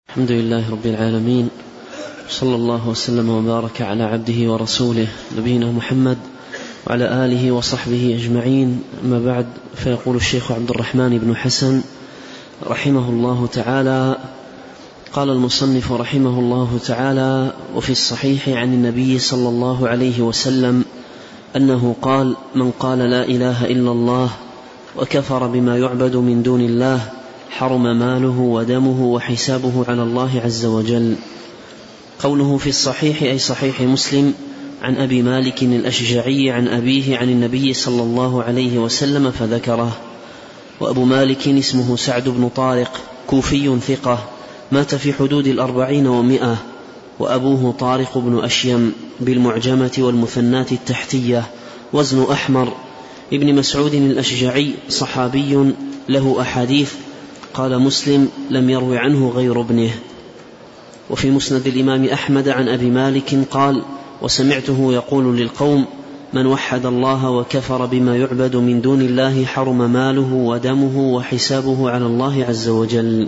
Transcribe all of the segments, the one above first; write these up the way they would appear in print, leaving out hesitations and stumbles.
الحمد لله رب العالمين، صلى الله وسلم وبارك على عبده ورسوله نبينا محمد وعلى آله وصحبه أجمعين. أما بعد، فيقول الشيخ عبد الرحمن بن حسن رحمه الله تعالى: قال المصنف رحمه الله تعالى: وفي الصحيح عن النبي صلى الله عليه وسلم أنه قال: من قال لا إله إلا الله وكفر بما يعبد من دون الله حرم ماله ودمه وحسابه على الله عز وجل. قوله في الصحيح أي صحيح مسلم عن أبي مالك الأشجعي عن أبيه عن النبي صلى الله عليه وسلم فذكره. وأبو مالك اسمه سعد بن طارق، كوفي ثقة، مات في حدود 40 و100، وأبوه طارق بن أشيم بالمعجمة والمثنات التحتية، وزن أحمر. ابن مسعود الأشجعي صحابي له أحاديث، قال مسلم: لم يروي عنه غير ابنه. وفي مسند الإمام أحمد عن أبي مالك قال: وسمعته يقول للقوم: من وحد الله وكفر بما يعبد من دون الله حرم ماله ودمه وحسابه على الله عز وجل.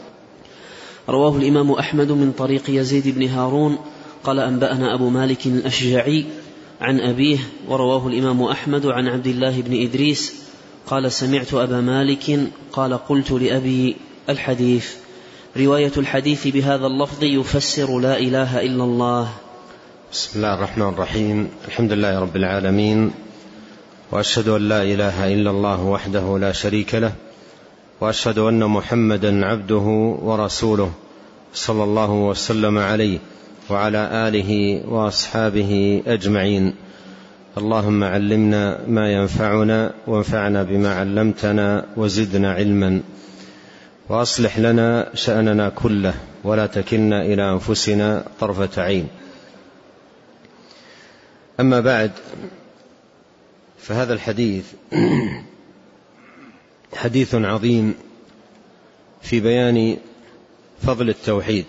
رواه الإمام أحمد من طريق يزيد بن هارون قال: أنبأنا أبو مالك الأشجعي عن أبيه. ورواه الإمام أحمد عن عبد الله بن إدريس قال: سمعت أبا مالك قال: قلت لأبي الحديث. رواية الحديث بهذا اللفظ يفسر لا إله إلا الله. بسم الله الرحمن الرحيم. الحمد لله رب العالمين، وأشهد أن لا إله إلا الله وحده لا شريك له، وأشهد أن محمدا عبده ورسوله صلى الله وسلم عليه وعلى آله وأصحابه أجمعين. اللهم علمنا ما ينفعنا وانفعنا بما علمتنا وزدنا علما، وأصلح لنا شأننا كله ولا تكلنا إلى أنفسنا طرفة عين. أما بعد، فهذا الحديث حديث عظيم في بيان فضل التوحيد،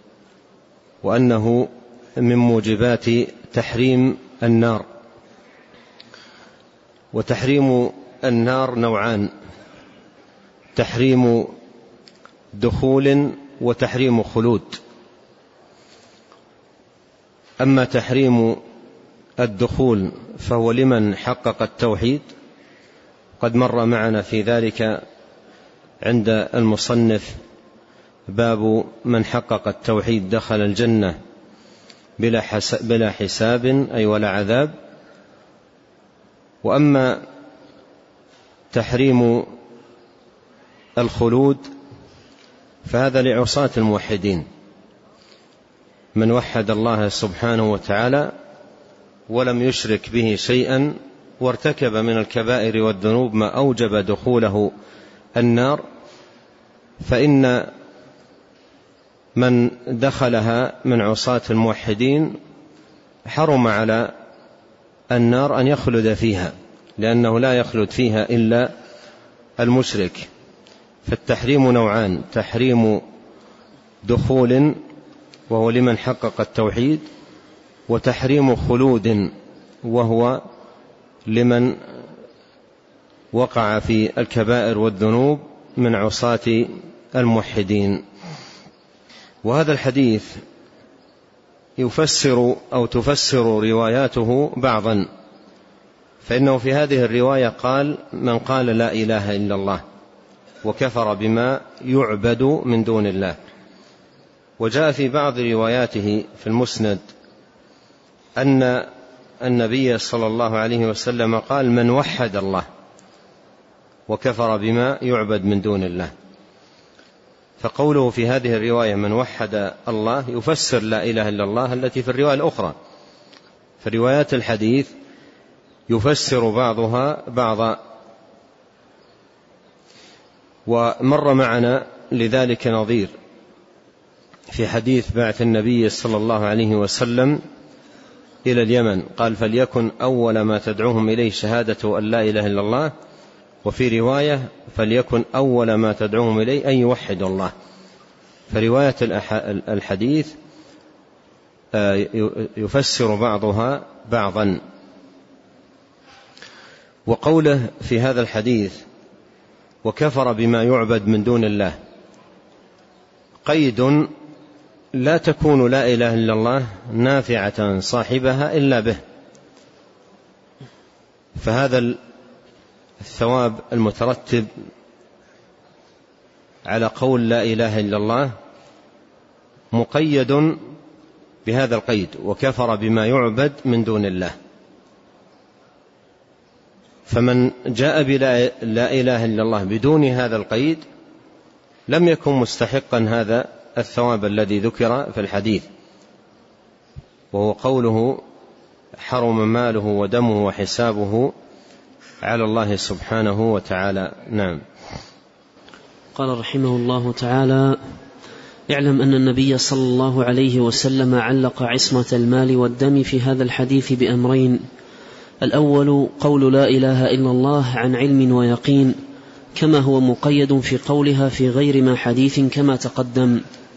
وأنه من موجبات تحريم النار. وتحريم النار نوعان: تحريم دخول وتحريم خلود. أما تحريم الدخول فهو لمن حقق التوحيد، قد مر معنا في ذلك عند المصنف باب من حقق التوحيد دخل الجنة بلا حساب أي ولا عذاب. وأما تحريم الخلود فهذا لعصاة الموحدين، من وحد الله سبحانه وتعالى ولم يشرك به شيئا وارتكب من الكبائر والذنوب ما أوجب دخوله النار، فإن من دخلها من عصاة الموحدين حرم على النار أن يخلد فيها، لأنه لا يخلد فيها إلا المشرك. فالتحريم نوعان: تحريم دخول وهو لمن حقق التوحيد، وتحريم خلود وهو لمن وقع في الكبائر والذنوب من عصاة الموحدين. وهذا الحديث يفسر أو تفسر رواياته بعضا، فإنه في هذه الرواية قال: من قال لا إله إلا الله وكفر بما يعبد من دون الله. وجاء في بعض رواياته في المسند أن النبي صلى الله عليه وسلم قال: من وحد الله وكفر بما يعبد من دون الله. فقوله في هذه الرواية من وحد الله يفسر لا إله إلا الله التي في الرواية الأخرى. فروايات الحديث يفسر بعضها بعضا. ومر معنا لذلك نظير في حديث بعث النبي صلى الله عليه وسلم إلى اليمن، قال: فليكن أول ما تدعوهم إليه شهادة أن لا إله إلا الله. وفي رواية: فليكن أول ما تدعوهم إليه أن يوحدوا الله. فرواية الحديث يفسر بعضها بعضا. وقوله في هذا الحديث: وكفر بما يعبد من دون الله، قيد لا تكون لا إله إلا الله نافعة صاحبها إلا به. فهذا الثواب المترتب على قول لا إله إلا الله مقيد بهذا القيد: وكفر بما يعبد من دون الله. فمن جاء بلا إله إلا الله بدون هذا القيد لم يكن مستحقا هذا الثواب الذي ذكر في الحديث، وهو قوله: حرم ماله ودمه وحسابه على الله سبحانه وتعالى. نعم. قال رحمه الله تعالى: اعلم أن النبي صلى الله عليه وسلم علق عصمة المال والدم في هذا الحديث بأمرين: الأول قول لا إله إلا الله عن علم ويقين، كما هو مقيد في قولها في غير ما حديث كما تقدم.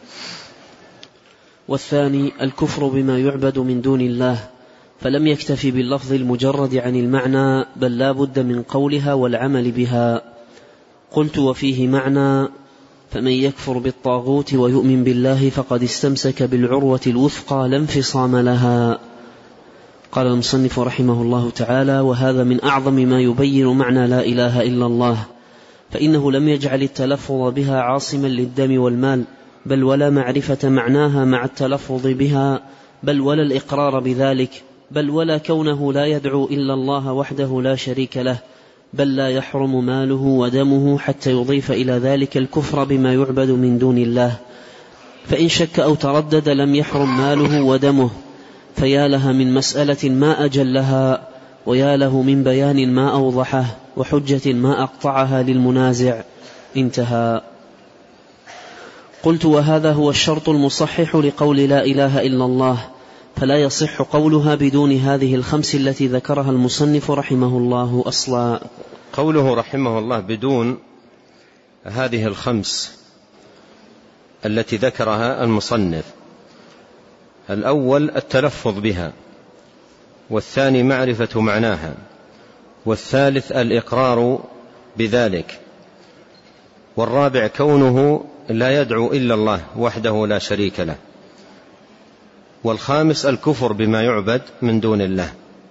والثاني الكفر بما يعبد من دون الله، فلم يكتفي باللفظ المجرد عن المعنى، بل لا بد من قولها والعمل بها. قلت: وفيه معنى: فمن يكفر بالطاغوت ويؤمن بالله فقد استمسك بالعروة الوثقى لا انفصام لها. قال المصنف رحمه الله تعالى: وهذا من أعظم ما يبين معنى لا إله إلا الله، فإنه لم يجعل التلفظ بها عاصما للدم والمال، بل ولا معرفة معناها مع التلفظ بها، بل ولا الإقرار بذلك، بل ولا كونه لا يدعو إلا الله وحده لا شريك له، بل لا يحرم ماله ودمه حتى يضيف إلى ذلك الكفر بما يعبد من دون الله. فإن شك أو تردد لم يحرم ماله ودمه، فيا لها من مسألة ما أجلها، ويا له من بيان ما أوضحه، وحجة ما أقطعها للمنازع. انتهى. قلت: وهذا هو الشرط المصحح لقول لا إله إلا الله، فلا يصح قولها بدون هذه الخمس التي ذكرها المصنف رحمه الله أصلا. قوله رحمه الله بدون هذه الخمس التي ذكرها المصنف: الأول التلفظ بها، والثاني معرفة معناها، والثالث الإقرار بذلك، والرابع كونه لا يدعو إلا الله وحده لا شريك له، والخامس الكفر بما يعبد من دون الله.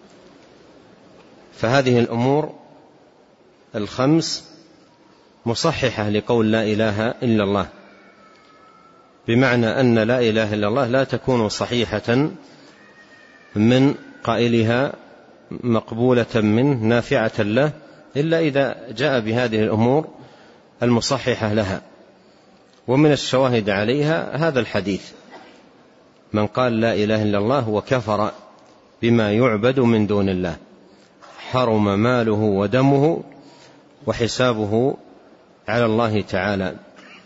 فهذه الأمور الخمس مصححة لقول لا إله إلا الله، بمعنى أن لا إله إلا الله لا تكون صحيحة من قائلها مقبولة منه نافعة له إلا إذا جاء بهذه الأمور المصححة لها. ومن الشواهد عليها هذا الحديث: من قال لا إله إلا الله وكفر بما يعبد من دون الله حرم ماله ودمه وحسابه على الله تعالى.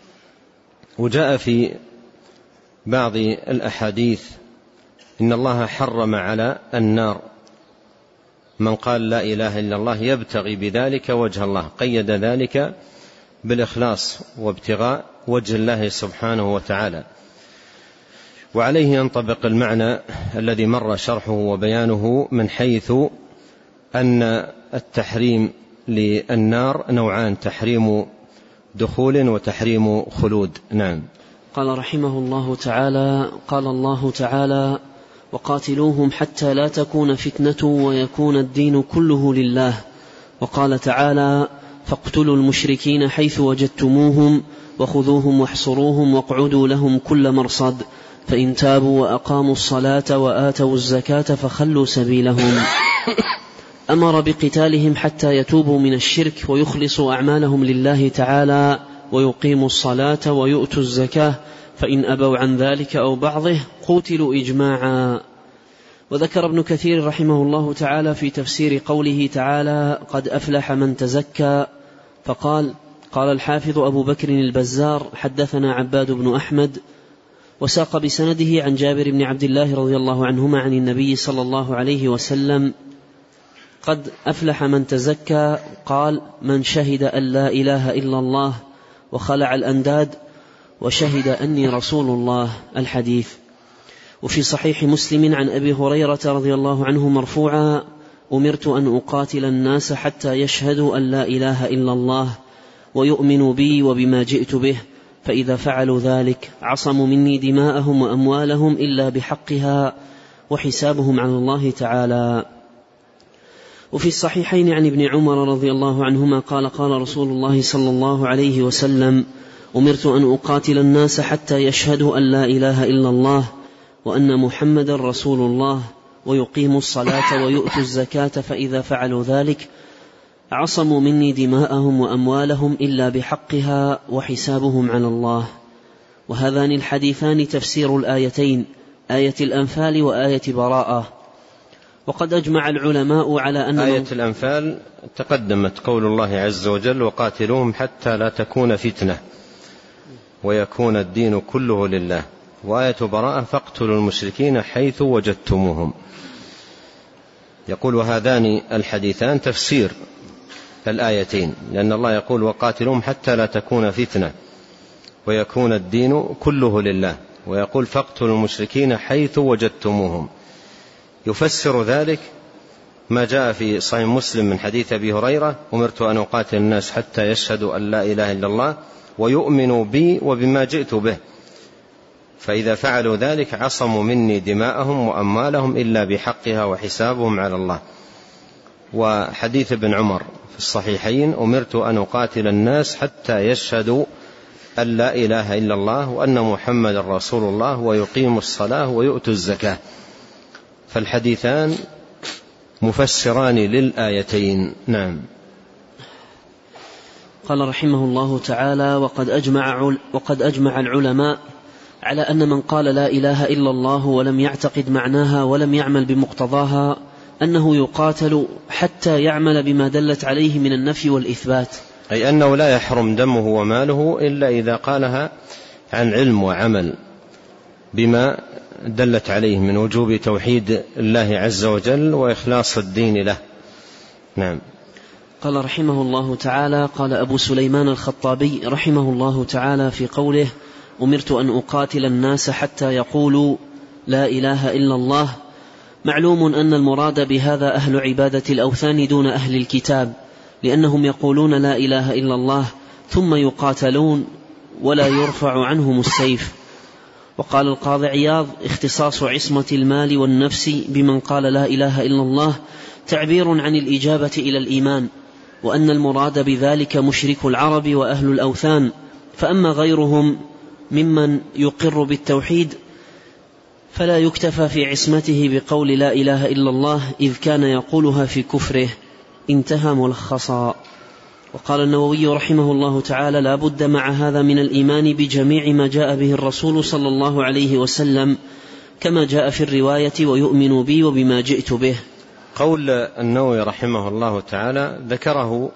وجاء في بعض الأحاديث إن الله حرم على النار من قال لا إله إلا الله يبتغي بذلك وجه الله، قيد ذلك بالإخلاص وابتغاء وجه الله سبحانه وتعالى. وعليه ينطبق المعنى الذي مر شرحه وبيانه، من حيث أن التحريم للنار نوعان: تحريم دخول وتحريم خلود. نعم. قال رحمه الله تعالى: قال الله تعالى: وقاتلوهم حتى لا تكون فتنة ويكون الدين كله لله. وقال تعالى: فاقتلوا المشركين حيث وجدتموهم وخذوهم واحصروهم واقعدوا لهم كل مرصد، فإن تابوا وأقاموا الصلاة وآتوا الزكاة فخلوا سبيلهم. أمر بقتالهم حتى يتوبوا من الشرك ويخلصوا أعمالهم لله تعالى ويقيموا الصلاة ويؤتوا الزكاة، فإن أبوا عن ذلك أو بعضه قتلوا إجماعا. وذكر ابن كثير رحمه الله تعالى في تفسير قوله تعالى: قد أفلح من تزكى، فقال: قال الحافظ أبو بكر البزار: حدثنا عباد بن أحمد، وساق بسنده عن جابر بن عبد الله رضي الله عنهما عن النبي صلى الله عليه وسلم: قد أفلح من تزكى، قال: من شهد أن لا إله إلا الله وخلع الأنداد وشهد أني رسول الله. الحديث. وفي صحيح مسلم عن أبي هريرة رضي الله عنه مرفوعا: أمرت أن أقاتل الناس حتى يشهدوا أن لا إله إلا الله ويؤمنوا بي وبما جئت به، فإذا فعلوا ذلك عصموا مني دماءهم وأموالهم إلا بحقها وحسابهم على الله تعالى. وفي الصحيحين عن ابن عمر رضي الله عنهما قال قال رسول الله صلى الله عليه وسلم: أمرت أن أقاتل الناس حتى يشهدوا أن لا إله إلا الله وأن محمدا رسول الله ويقيموا الصلاة ويؤتوا الزكاة، فإذا فعلوا ذلك عصموا مني دماءهم وأموالهم إلا بحقها وحسابهم على الله. وهذان الحديثان تفسير الآيتين، آية الأنفال وآية براءة. وقد أجمع العلماء على أن آية الأنفال تقدمت قول الله عز وجل: وقاتلوهم حتى لا تكون فتنة ويكون الدين كله لله. وآية براءة: فاقتلوا المشركين حيث وجدتموهم. يقول: وهذان الحديثان تفسير الآيتين، لأن الله يقول: وقاتلوهم حتى لا تكون فتنة ويكون الدين كله لله، ويقول: فاقتلوا المشركين حيث وجدتموهم. يفسر ذلك ما جاء في صحيح مسلم من حديث أبي هريرة: أمرت أن أقاتل الناس حتى يشهدوا أن لا إله إلا الله ويؤمنوا بي وبما جئت به، فإذا فعلوا ذلك عصموا مني دماءهم وأموالهم إلا بحقها وحسابهم على الله. وحديث ابن عمر في الصحيحين: أمرت أن أقاتل الناس حتى يشهدوا أن لا إله إلا الله وأن محمد رسول الله ويقيموا الصلاة ويؤتوا الزكاة. فالحديثان مفسران للآيتين. نعم. قال رحمه الله تعالى: وقد أجمع العلماء على أن من قال لا إله إلا الله ولم يعتقد معناها ولم يعمل بمقتضاها أنه يقاتل حتى يعمل بما دلت عليه من النفي والإثبات، أي أنه لا يحرم دمه وماله إلا إذا قالها عن علم وعمل بما دلت عليه من وجوب توحيد الله عز وجل وإخلاص الدين له. نعم. قال رحمه الله تعالى: قال أبو سليمان الخطابي رحمه الله تعالى في قوله: أمرت أن أقاتل الناس حتى يقولوا لا إله إلا الله، معلوم أن المراد بهذا أهل عبادة الأوثان دون أهل الكتاب، لأنهم يقولون لا إله إلا الله ثم يقاتلون ولا يرفع عنهم السيف. وقال القاضي عياض: اختصاص عصمة المال والنفس بمن قال لا إله إلا الله تعبير عن الإجابة إلى الإيمان، وأن المراد بذلك مشرك العرب وأهل الأوثان، فأما غيرهم ممن يقر بالتوحيد فلا يكتفى في عصمته بقول لا إله إلا الله إذ كان يقولها في كفره. انتهى ملخصا. وقال النووي رحمه الله تعالى: لا بد مع هذا من الإيمان بجميع ما جاء به الرسول صلى الله عليه وسلم كما جاء في الرواية: ويؤمن بي وبما جئت به. قول النووي رحمه الله تعالى ذكره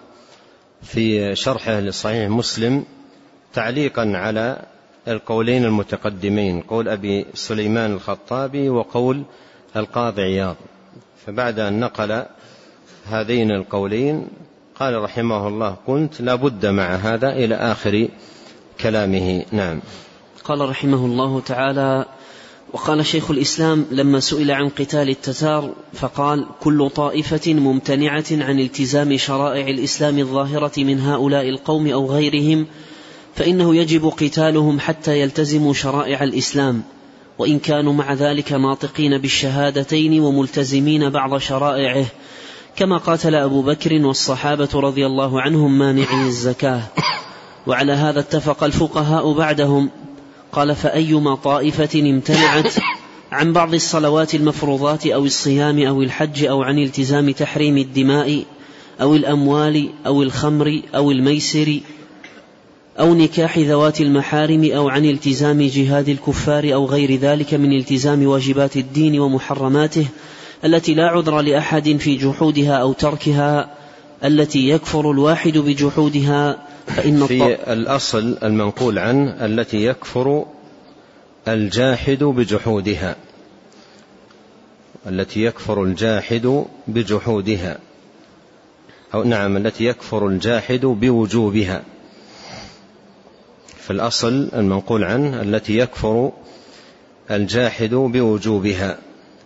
في شرحه لصحيح مسلم تعليقا على القولين المتقدمين، قول أبي سليمان الخطابي وقول القاضي عياض. فبعد أن نقل هذين القولين قال رحمه الله: قلت لا بد مع هذا إلى آخر كلامه. نعم. قال رحمه الله تعالى: وقال شيخ الإسلام لما سئل عن قتال التتار فقال: كل طائفة ممتنعة عن التزام شرائع الإسلام الظاهرة من هؤلاء القوم أو غيرهم فإنه يجب قتالهم حتى يلتزموا شرائع الإسلام، وإن كانوا مع ذلك ناطقين بالشهادتين وملتزمين بعض شرائعه، كما قاتل أبو بكر والصحابة رضي الله عنهم مانعي الزكاة. وعلى هذا اتفق الفقهاء بعدهم. قال: فأيما طائفة امتنعت عن بعض الصلوات المفروضات أو الصيام أو الحج أو عن التزام تحريم الدماء أو الأموال أو الخمر أو الميسر أو نكاح ذوات المحارم أو عن التزام جهاد الكفار أو غير ذلك من التزام واجبات الدين ومحرماته التي لا عذر لأحد في جحودها أو تركها، التي يكفر الواحد بجحودها، فإن في الأصل المنقول عنه التي يكفر الجاحد بجحودها، التي يكفر الجاحد بجحودها، أو نعم التي يكفر الجاحد بوجوبها. في الأصل المنقول عنه التي يكفر الجاحد بوجوبها.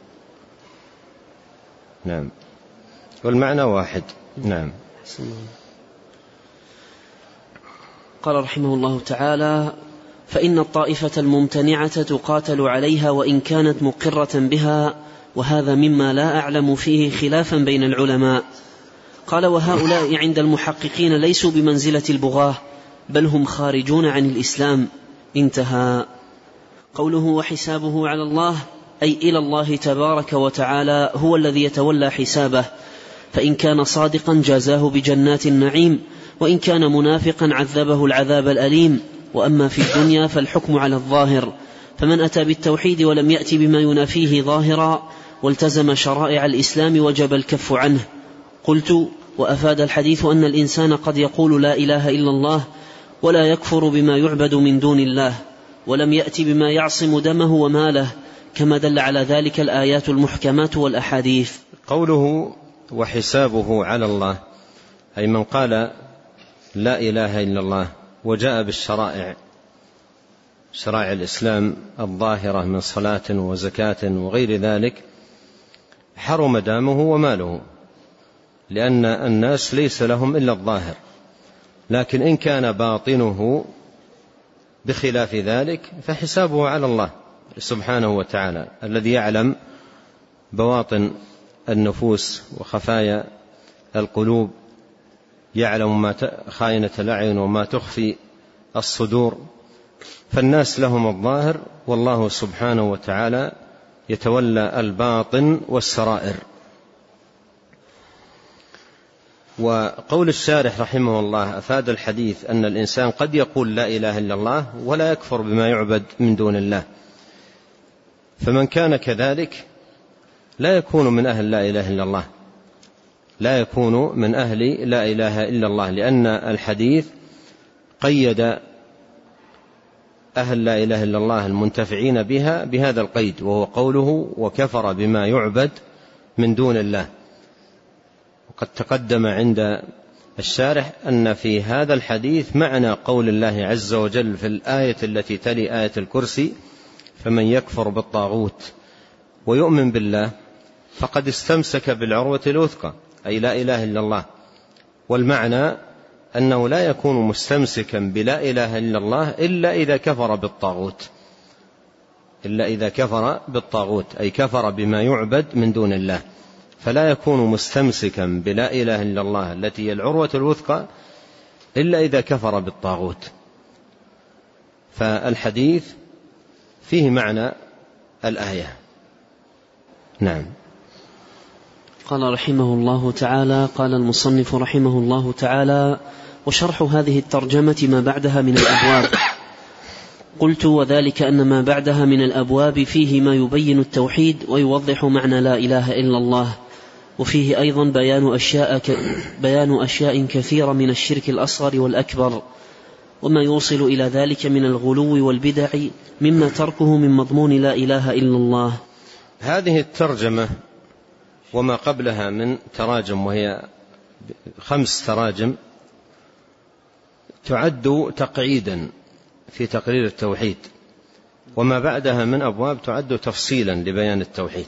نعم. والمعنى واحد. نعم. قال رحمه الله تعالى: فإن الطائفة الممتنعة تقاتل عليها وإن كانت مقرة بها، وهذا مما لا أعلم فيه خلافا بين العلماء. قال: وهؤلاء عند المحققين ليسوا بمنزلة البغاة، بل هم خارجون عن الإسلام. انتهى. قوله: وحسابه على الله، أي إلى الله تبارك وتعالى، هو الذي يتولى حسابه، فإن كان صادقا جازاه بجنات النعيم، وإن كان منافقا عذبه العذاب الأليم. وأما في الدنيا فالحكم على الظاهر، فمن أتى بالتوحيد ولم يأتي بما ينافيه ظاهرا والتزم شرائع الإسلام وجب الكف عنه. قلت: وأفاد الحديث أن الإنسان قد يقول لا إله إلا الله ولا يكفر بما يعبد من دون الله، ولم يأتي بما يعصم دمه وماله، كما دل على ذلك الآيات المحكمات والأحاديث. قوله: وحسابه على الله، أي من قال لا إله إلا الله وجاء بالشرائع، شرائع الإسلام الظاهرة من صلاة وزكاة وغير ذلك، حرم دمه وماله، لأن الناس ليس لهم إلا الظاهر. لكن إن كان باطنه بخلاف ذلك فحسابه على الله سبحانه وتعالى، الذي يعلم بواطن النفوس وخفايا القلوب، يعلم ما خائنة الأعين وما تخفي الصدور. فالناس لهم الظاهر، والله سبحانه وتعالى يتولى الباطن والسرائر. وقول الشارح رحمه الله: أفاد الحديث أن الإنسان قد يقول لا إله إلا الله ولا يكفر بما يعبد من دون الله، فمن كان كذلك لا يكون من أهل لا إله إلا الله، لا يكون من أهل لا إله إلا الله، لأن الحديث قيد أهل لا إله إلا الله المنتفعين بها بهذا القيد، وهو قوله: وكفر بما يعبد من دون الله. وقد تقدم عند الشارح أن في هذا الحديث معنى قول الله عز وجل في الآية التي تلي آية الكرسي: فمن يكفر بالطاغوت ويؤمن بالله فقد استمسك بالعروة الوثقى، أي لا إله إلا الله. والمعنى أنه لا يكون مستمسكا بلا إله إلا الله إلا إذا كفر بالطاغوت، إلا إذا كفر بالطاغوت، أي كفر بما يعبد من دون الله، فلا يكون مستمسكا بلا إله إلا الله التي هي العروة الوثقى إلا إذا كفر بالطاغوت. فالحديث فيه معنى الآية. نعم. قال رحمه الله تعالى: قال المصنف رحمه الله تعالى: وشرح هذه الترجمة ما بعدها من الأبواب. قلت: وذلك أن ما بعدها من الأبواب فيه ما يبين التوحيد ويوضح معنى لا إله إلا الله، وفيه أيضا بيان أشياء كثيرة من الشرك الأصغر والأكبر، وما يوصل إلى ذلك من الغلو والبدع مما تركه من مضمون لا إله إلا الله. هذه الترجمة وما قبلها من تراجم، وهي 5 تراجم، تعد تقعيدا في تقرير التوحيد، وما بعدها من أبواب تعد تفصيلا لبيان التوحيد.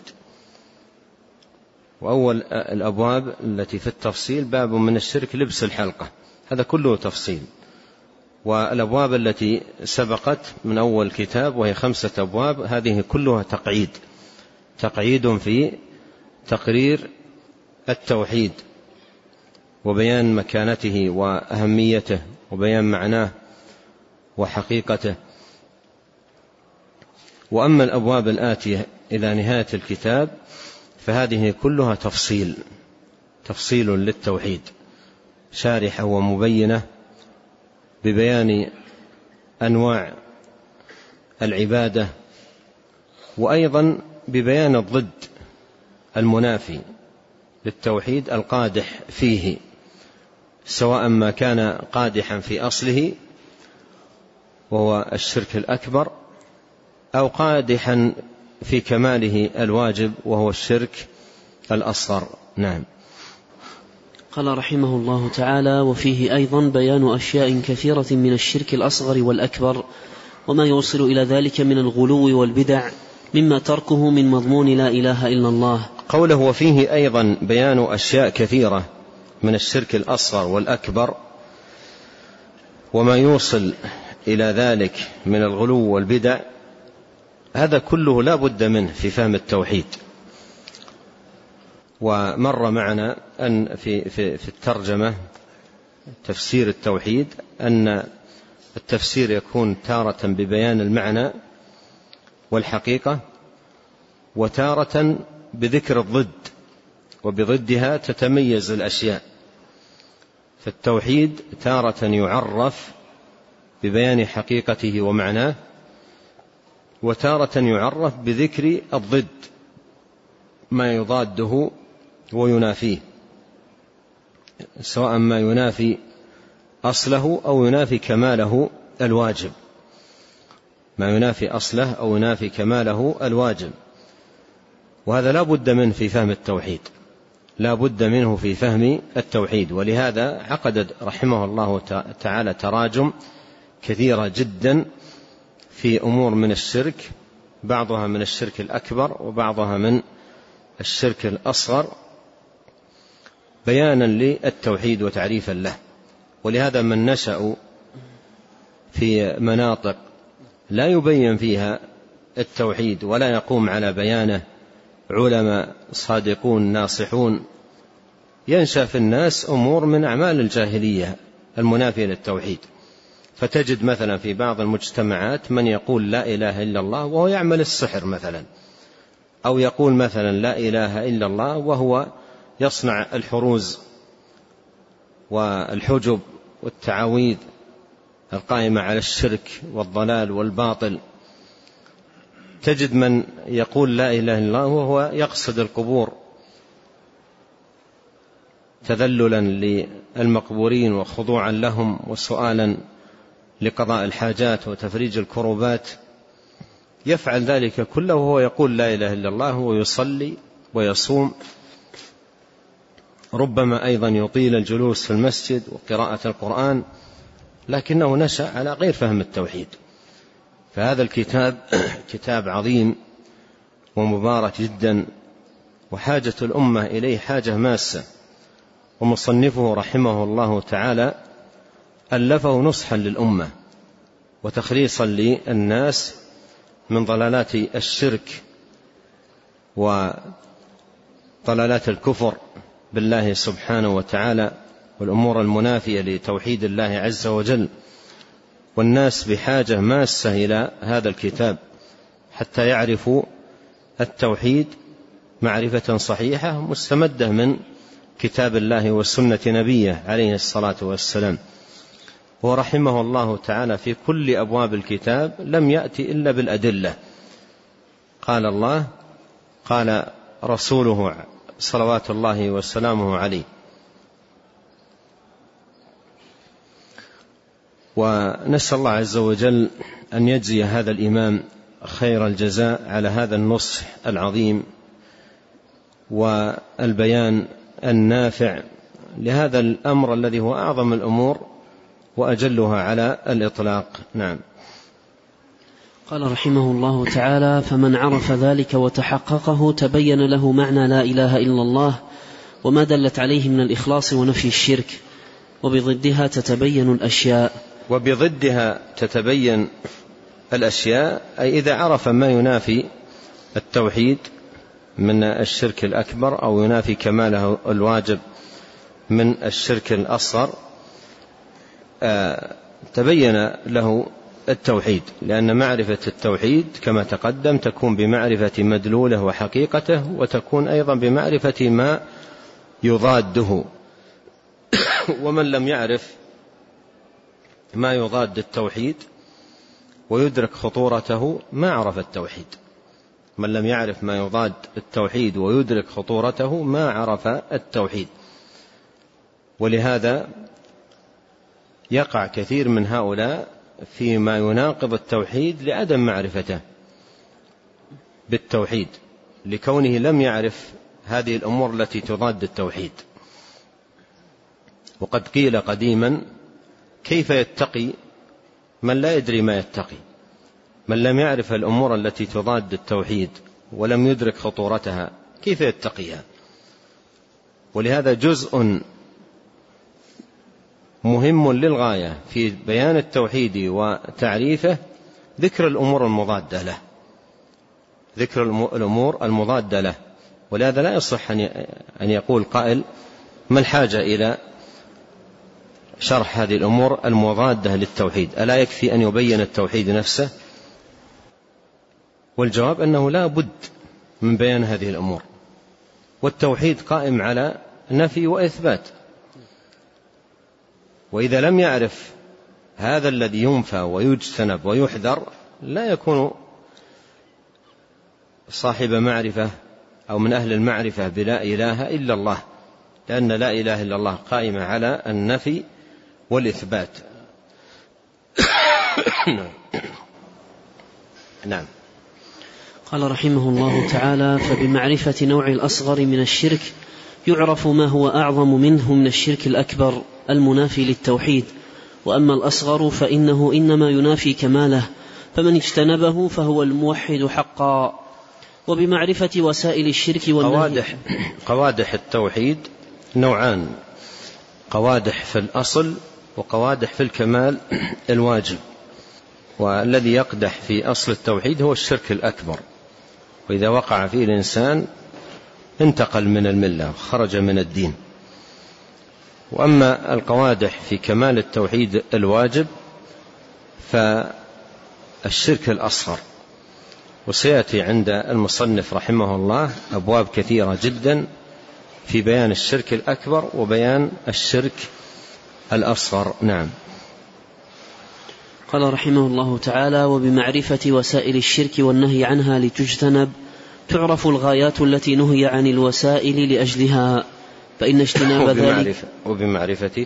وأول الأبواب التي في التفصيل باب من الشرك لبس الحلقة، هذا كله تفصيل. والأبواب التي سبقت من أول كتاب وهي 5 أبواب، هذه كلها تقعيد في تقرير التوحيد وبيان مكانته وأهميته وبيان معناه وحقيقته. وأما الأبواب الآتية إلى نهاية الكتاب فهذه كلها تفصيل للتوحيد، شارحة ومبينة ببيان أنواع العبادة، وأيضا ببيان الضد المنافي للتوحيد القادح فيه، سواء ما كان قادحا في أصله وهو الشرك الأكبر، أو قادحا في كماله الواجب وهو الشرك الأصغر. نعم. قال رحمه الله تعالى: وفيه أيضا بيان أشياء كثيرة من الشرك الأصغر والأكبر، وما يوصل إلى ذلك من الغلو والبدع مما تركه من مضمون لا إله إلا الله. قوله: وفيه أيضا بيان أشياء كثيرة من الشرك الأصغر والأكبر، وما يوصل إلى ذلك من الغلو والبدع، هذا كله لا بد منه في فهم التوحيد. ومر معنا أن في الترجمة تفسير التوحيد أن التفسير يكون تارة ببيان المعنى والحقيقة، وتارة بذكر الضد، وبضدها تتميز الأشياء. فالتوحيد تارة يعرف ببيان حقيقته ومعناه، وتارة يعرف بذكر الضد ما يضاده وينافيه، سواء ما ينافي أصله أو ينافي كماله الواجب، ما ينافي أصله أو ينافي كماله الواجب. وهذا لا بد منه في فهم التوحيد، لا بد منه في فهم التوحيد. ولهذا عقد رحمه الله تعالى تراجم كثيرة جدا في أمور من الشرك، بعضها من الشرك الأكبر وبعضها من الشرك الأصغر، بيانا للتوحيد وتعريفا له. ولهذا من نشأ في مناطق لا يبين فيها التوحيد ولا يقوم على بيانه علماء صادقون ناصحون، ينشأ في الناس أمور من أعمال الجاهلية المنافية للتوحيد. فتجد مثلا في بعض المجتمعات من يقول لا إله إلا الله وهو يعمل السحر مثلا، أو يقول مثلا لا إله إلا الله وهو يصنع الحروز والحجب والتعاويذ القائمة على الشرك والضلال والباطل. تجد من يقول لا إله إلا الله وهو يقصد القبور تذللا للمقبورين وخضوعا لهم وسؤالا لقضاء الحاجات وتفريج الكروبات، يفعل ذلك كله وهو يقول لا إله إلا الله ويصلي ويصوم، ربما أيضا يطيل الجلوس في المسجد وقراءة القرآن، لكنه نشأ على غير فهم التوحيد. فهذا الكتاب كتاب عظيم ومبارك جدا، وحاجة الأمة إليه حاجة ماسة. ومصنفه رحمه الله تعالى ألفه نصحا للأمة وتخليصا للناس من ضلالات الشرك وضلالات الكفر بالله سبحانه وتعالى والأمور المنافية لتوحيد الله عز وجل. والناس بحاجة ماسة إلى هذا الكتاب حتى يعرفوا التوحيد معرفة صحيحة مستمدة من كتاب الله وسنة نبيه عليه الصلاة والسلام. ورحمه الله تعالى في كل أبواب الكتاب لم يأتي إلا بالأدلة، قال الله قال رسوله صلوات الله وسلامه عليه. ونسأل الله عز وجل أن يجزي هذا الإمام خير الجزاء على هذا النصح العظيم والبيان النافع لهذا الأمر الذي هو أعظم الأمور وأجلها على الإطلاق. نعم. قال رحمه الله تعالى: فمن عرف ذلك وتحققه تبين له معنى لا إله إلا الله وما دلت عليه من الإخلاص ونفي الشرك، وبضدها تتبين الأشياء. وبضدها تتبين الأشياء أي إذا عرف ما ينافي التوحيد من الشرك الأكبر أو ينافي كماله الواجب من الشرك الأصغر تبين له التوحيد، لأن معرفة التوحيد كما تقدم تكون بمعرفة مدلوله وحقيقته، وتكون أيضا بمعرفة ما يضاده. ومن لم يعرف ما يضاد التوحيد ويدرك خطورته ما عرف التوحيد. من لم يعرف ما يضاد التوحيد ويدرك خطورته ما عرف التوحيد. ولهذا يقع كثير من هؤلاء فيما يناقض التوحيد لعدم معرفته بالتوحيد، لكونه لم يعرف هذه الأمور التي تضاد التوحيد. وقد قيل قديما: كيف يتقي من لا يدري ما يتقي؟ من لم يعرف الأمور التي تضاد التوحيد ولم يدرك خطورتها كيف يتقيها؟ ولهذا جزء مهم للغاية في بيان التوحيد وتعريفه ذكر الأمور المضادة له، ذكر الأمور المضادة له. ولهذا لا يصح أن يقول قائل ما الحاجة إلى شرح هذه الأمور المضادة للتوحيد، ألا يكفي أن يبين التوحيد نفسه؟ والجواب أنه لا بد من بيان هذه الأمور، والتوحيد قائم على نفي وإثبات، وإذا لم يعرف هذا الذي ينفى ويجتنب ويحذر لا يكون صاحب معرفة أو من أهل المعرفة بلا إله إلا الله، لأن لا إله إلا الله قائمة على النفي والإثبات. نعم. قال رحمه الله تعالى: فبمعرفة نوع الأصغر من الشرك يعرف ما هو أعظم منه من الشرك الأكبر المنافي للتوحيد، وأما الأصغر فإنه إنما ينافي كماله، فمن اجتنبه فهو الموحد حقا. وبمعرفة وسائل الشرك والنهي. قوادح التوحيد نوعان: قوادح في الأصل وقوادح في الكمال الواجب. والذي يقدح في أصل التوحيد هو الشرك الأكبر، وإذا وقع فيه الإنسان انتقل من الملة وخرج من الدين. وأما القوادح في كمال التوحيد الواجب فالشرك الأصغر، وسيأتي عند المصنف رحمه الله أبواب كثيرة جدا في بيان الشرك الأكبر وبيان الشرك الأصغر. نعم. قال رحمه الله تعالى: وبمعرفة وسائل الشرك والنهي عنها لتجتنب تعرف الغايات التي نهي عن الوسائل لأجلها، فإن اجتناب ذلك. وبمعرفة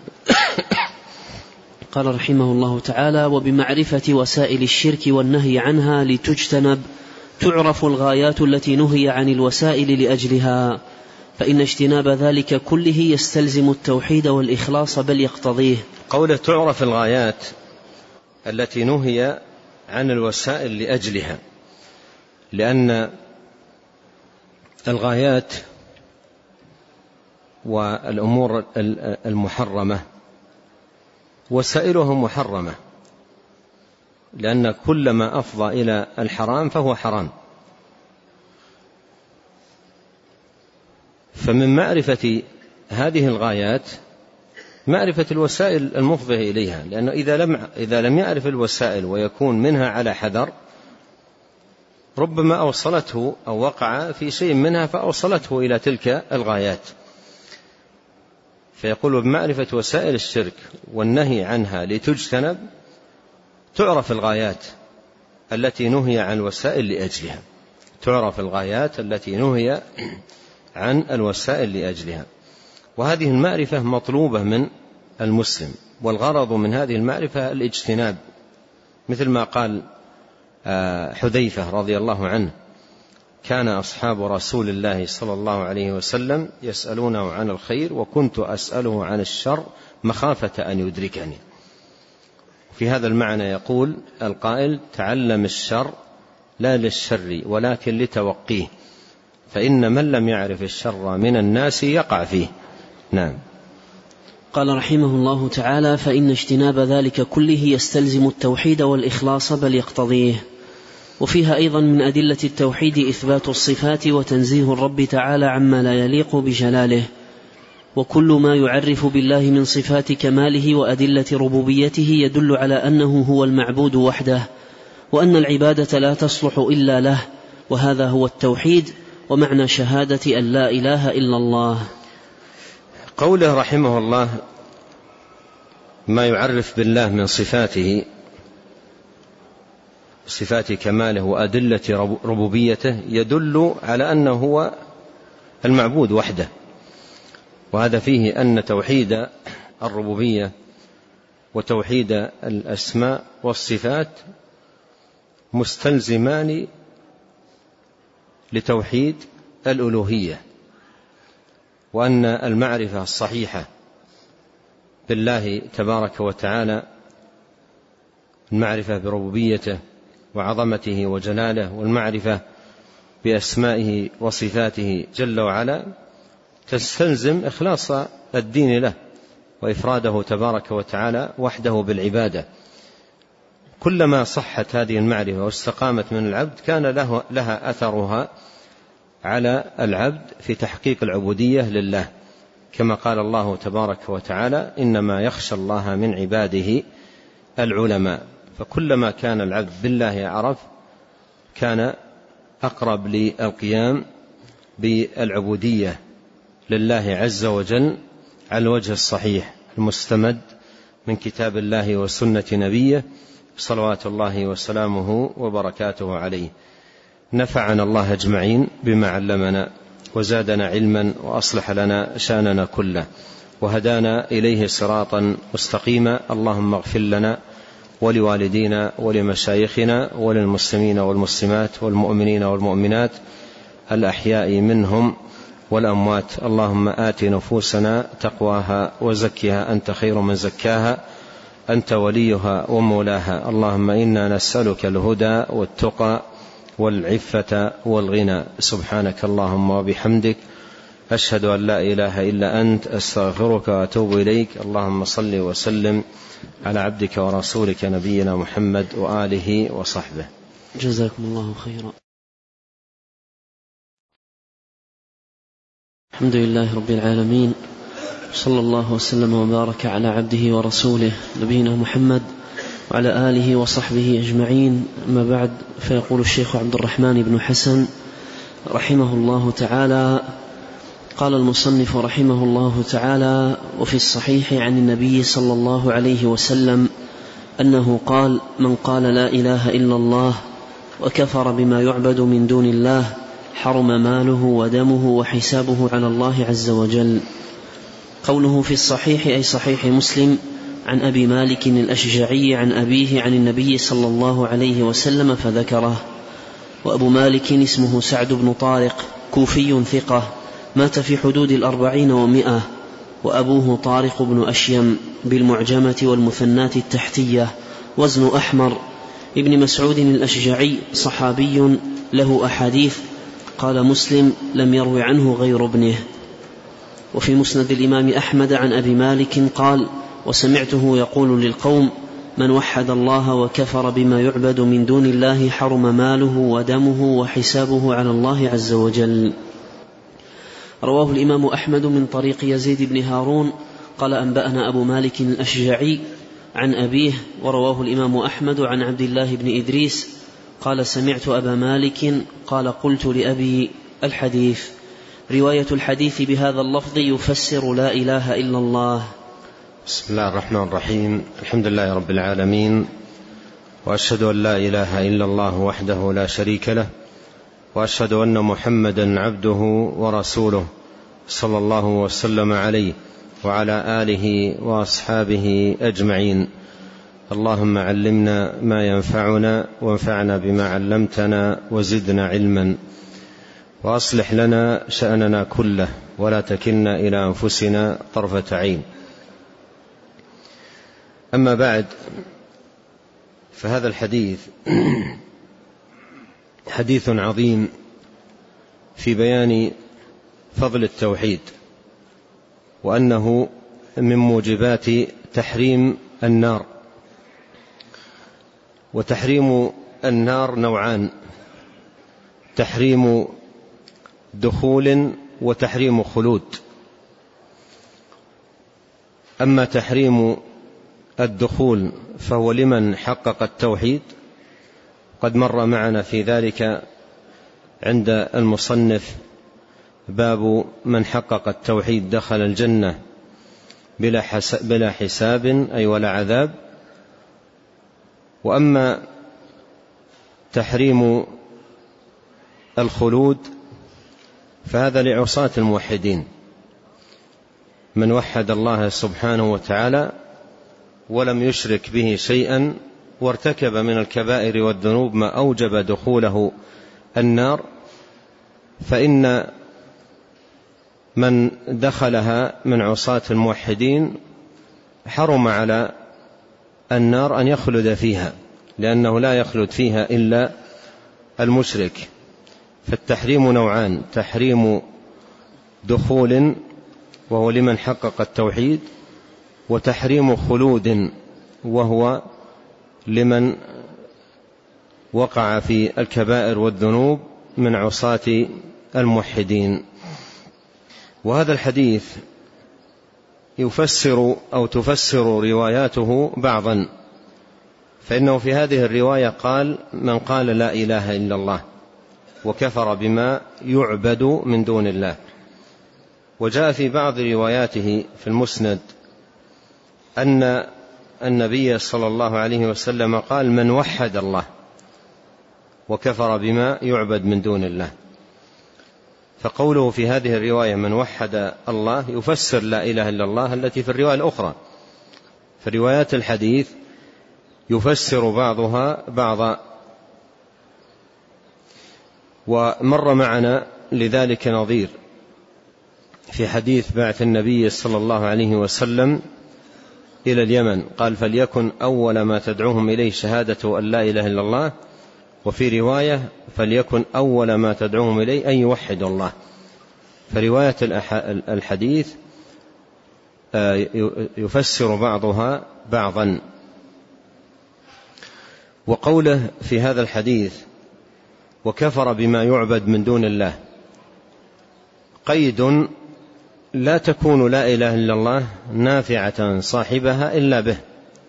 قال رحمه الله تعالى: وبمعرفة وسائل الشرك والنهي عنها لتجتنب تعرف الغايات التي نهي عن الوسائل لأجلها، فإن اجتناب ذلك كله يستلزم التوحيد والإخلاص بل يقتضيه. قوله تعرف الغايات التي نهي عن الوسائل لأجلها، لأن الغايات والأمور المحرمة وسائلها محرمة، لأن كل ما أفضى إلى الحرام فهو حرام. فمن معرفة هذه الغايات معرفة الوسائل المفضية إليها، لأنه إذا لم يعرف الوسائل ويكون منها على حذر ربما أوصلته أو وقع في شيء منها فأوصلته إلى تلك الغايات. فيقول بمعرفة وسائل الشرك والنهي عنها لتجتنب تعرف الغايات التي نهي عن الوسائل لأجلها، تعرف الغايات التي نهي عن الوسائل لأجلها. وهذه المعرفة مطلوبة من المسلم، والغرض من هذه المعرفة الاجتناب، مثل ما قال حذيفة رضي الله عنه: كان أصحاب رسول الله صلى الله عليه وسلم يسألونه عن الخير وكنت أسأله عن الشر مخافة أن يدركني. في هذا المعنى يقول القائل: تعلم الشر لا للشر ولكن لتوقيه، فإن من لم يعرف الشر من الناس يقع فيه. نعم. قال رحمه الله تعالى: فإن اجتناب ذلك كله يستلزم التوحيد والإخلاص بل يقتضيه. وفيها أيضا من أدلة التوحيد إثبات الصفات وتنزيه الرب تعالى عما لا يليق بجلاله، وكل ما يعرف بالله من صفات كماله وأدلة ربوبيته يدل على أنه هو المعبود وحده، وأن العبادة لا تصلح إلا له، وهذا هو التوحيد ومعنى شهادة أن لا إله إلا الله. قوله رحمه الله ما يعرف بالله من صفاته، صفات كماله وأدلة ربوبيته، يدل على أنه هو المعبود وحده. وهذا فيه أن توحيد الربوبية وتوحيد الأسماء والصفات مستلزمان لتوحيد الألوهية، وأن المعرفة الصحيحة بالله تبارك وتعالى، المعرفة بربوبيته وعظمته وجلاله، والمعرفة بأسمائه وصفاته جل وعلا، تستلزم إخلاص الدين له وإفراده تبارك وتعالى وحده بالعبادة. كلما صحت هذه المعرفة واستقامت من العبد كان لها أثرها على العبد في تحقيق العبودية لله، كما قال الله تبارك وتعالى: إنما يخشى الله من عباده العلماء. فكلما كان العبد بالله أعرف كان أقرب للقيام بالعبودية لله عز وجل على الوجه الصحيح المستمد من كتاب الله وسنة نبيه صلوات الله وسلامه وبركاته عليه. نفعنا الله أجمعين بما علمنا وزادنا علما وأصلح لنا شأننا كله وهدانا إليه صراطا مستقيما. اللهم اغفر لنا ولوالدينا ولمشايخنا وللمسلمين والمسلمات والمؤمنين والمؤمنات الأحياء منهم والأموات. اللهم آت نفوسنا تقواها وزكها أنت خير من زكاها أنت وليها ومولاها. اللهم إنا نسألك الهدى والتقى والعفة والغنى. سبحانك اللهم وبحمدك أشهد أن لا إله إلا أنت أستغفرك وأتوب إليك. اللهم صل وسلم على عبدك ورسولك نبينا محمد وآله وصحبه. جزاكم الله خيرا. الحمد لله رب العالمين، صلى الله وسلم وبارك على عبده ورسوله نبينا محمد وعلى آله وصحبه أجمعين. أما بعد، فيقول الشيخ عبد الرحمن بن حسن رحمه الله تعالى: قال المصنف رحمه الله تعالى: وفي الصحيح عن النبي صلى الله عليه وسلم أنه قال: من قال لا إله إلا الله وكفر بما يعبد من دون الله حرم ماله ودمه وحسابه على الله عز وجل. قوله في الصحيح أي صحيح مسلم عن أبي مالك الأشجعي عن أبيه عن النبي صلى الله عليه وسلم فذكره. وأبو مالك اسمه سعد بن طارق، كوفي ثقة، مات في حدود 40 و100، وأبوه طارق بن أشيم بالمعجمة والمثنات التحتية، وزن أحمر. ابن مسعود الأشجعي صحابي له أحاديث، قال مسلم: لم يروي عنه غير ابنه. وفي مسند الإمام أحمد عن أبي مالك قال: وسمعته يقول للقوم: من وحد الله وكفر بما يعبد من دون الله حرم ماله ودمه وحسابه على الله عز وجل. رواه الإمام أحمد من طريق يزيد بن هارون قال: أنبأنا أبو مالك الأشجعي عن أبيه. ورواه الإمام أحمد عن عبد الله بن إدريس قال: سمعت أبا مالك قال: قلت لأبي الحديث. رواية الحديث بهذا اللفظ يفسر لا إله إلا الله. بسم الله الرحمن الرحيم. الحمد لله رب العالمين، وأشهد أن لا إله إلا الله وحده لا شريك له، وأشهد أن محمدا عبده ورسوله صلى الله وسلم عليه وعلى آله وأصحابه أجمعين. اللهم علمنا ما ينفعنا وانفعنا بما علمتنا وزدنا علما، وأصلح لنا شأننا كله ولا تكلنا إلى أنفسنا طرفة عين. أما بعد، فهذا الحديث حديث عظيم في بيان فضل التوحيد، وأنه من موجبات تحريم النار. وتحريم النار نوعان: تحريم دخول وتحريم خلود. أما تحريم الدخول فهو لمن حقق التوحيد، قد مر معنا في ذلك عند المصنف باب من حقق التوحيد دخل الجنة بلا حساب أي ولا عذاب. وأما تحريم الخلود فهذا لعصاة الموحدين، من وحد الله سبحانه وتعالى ولم يشرك به شيئا وارتكب من الكبائر والذنوب ما أوجب دخوله النار، فإن من دخلها من عصاة الموحدين حرم على النار أن يخلد فيها، لأنه لا يخلد فيها إلا المشرك. فالتحريم نوعان: تحريم دخول وهو لمن حقق التوحيد، وتحريم خلود، وهو لمن وقع في الكبائر والذنوب من عصاة الموحدين. وهذا الحديث يفسر أو تفسر رواياته بعضا، فإنه في هذه الرواية قال: من قال لا إله إلا الله وكفر بما يعبد من دون الله. وجاء في بعض رواياته في المسند أن النبي صلى الله عليه وسلم قال: من وحد الله وكفر بما يعبد من دون الله. فقوله في هذه الرواية من وحد الله يفسر لا إله إلا الله التي في الرواية الأخرى. فروايات الحديث يفسر بعضها بعضا. ومر معنا لذلك نظير في حديث بعث النبي صلى الله عليه وسلم إلى اليمن، قال: فليكن أول ما تدعوهم إليه شهادة أن لا إله إلا الله، وفي رواية: فليكن أول ما تدعوهم إليه أن يوحدوا الله. فرواية الحديث يفسر بعضها بعضا. وقوله في هذا الحديث: وكفر بما يعبد من دون الله، قيد لا تكون لا إله إلا الله نافعة صاحبها إلا به.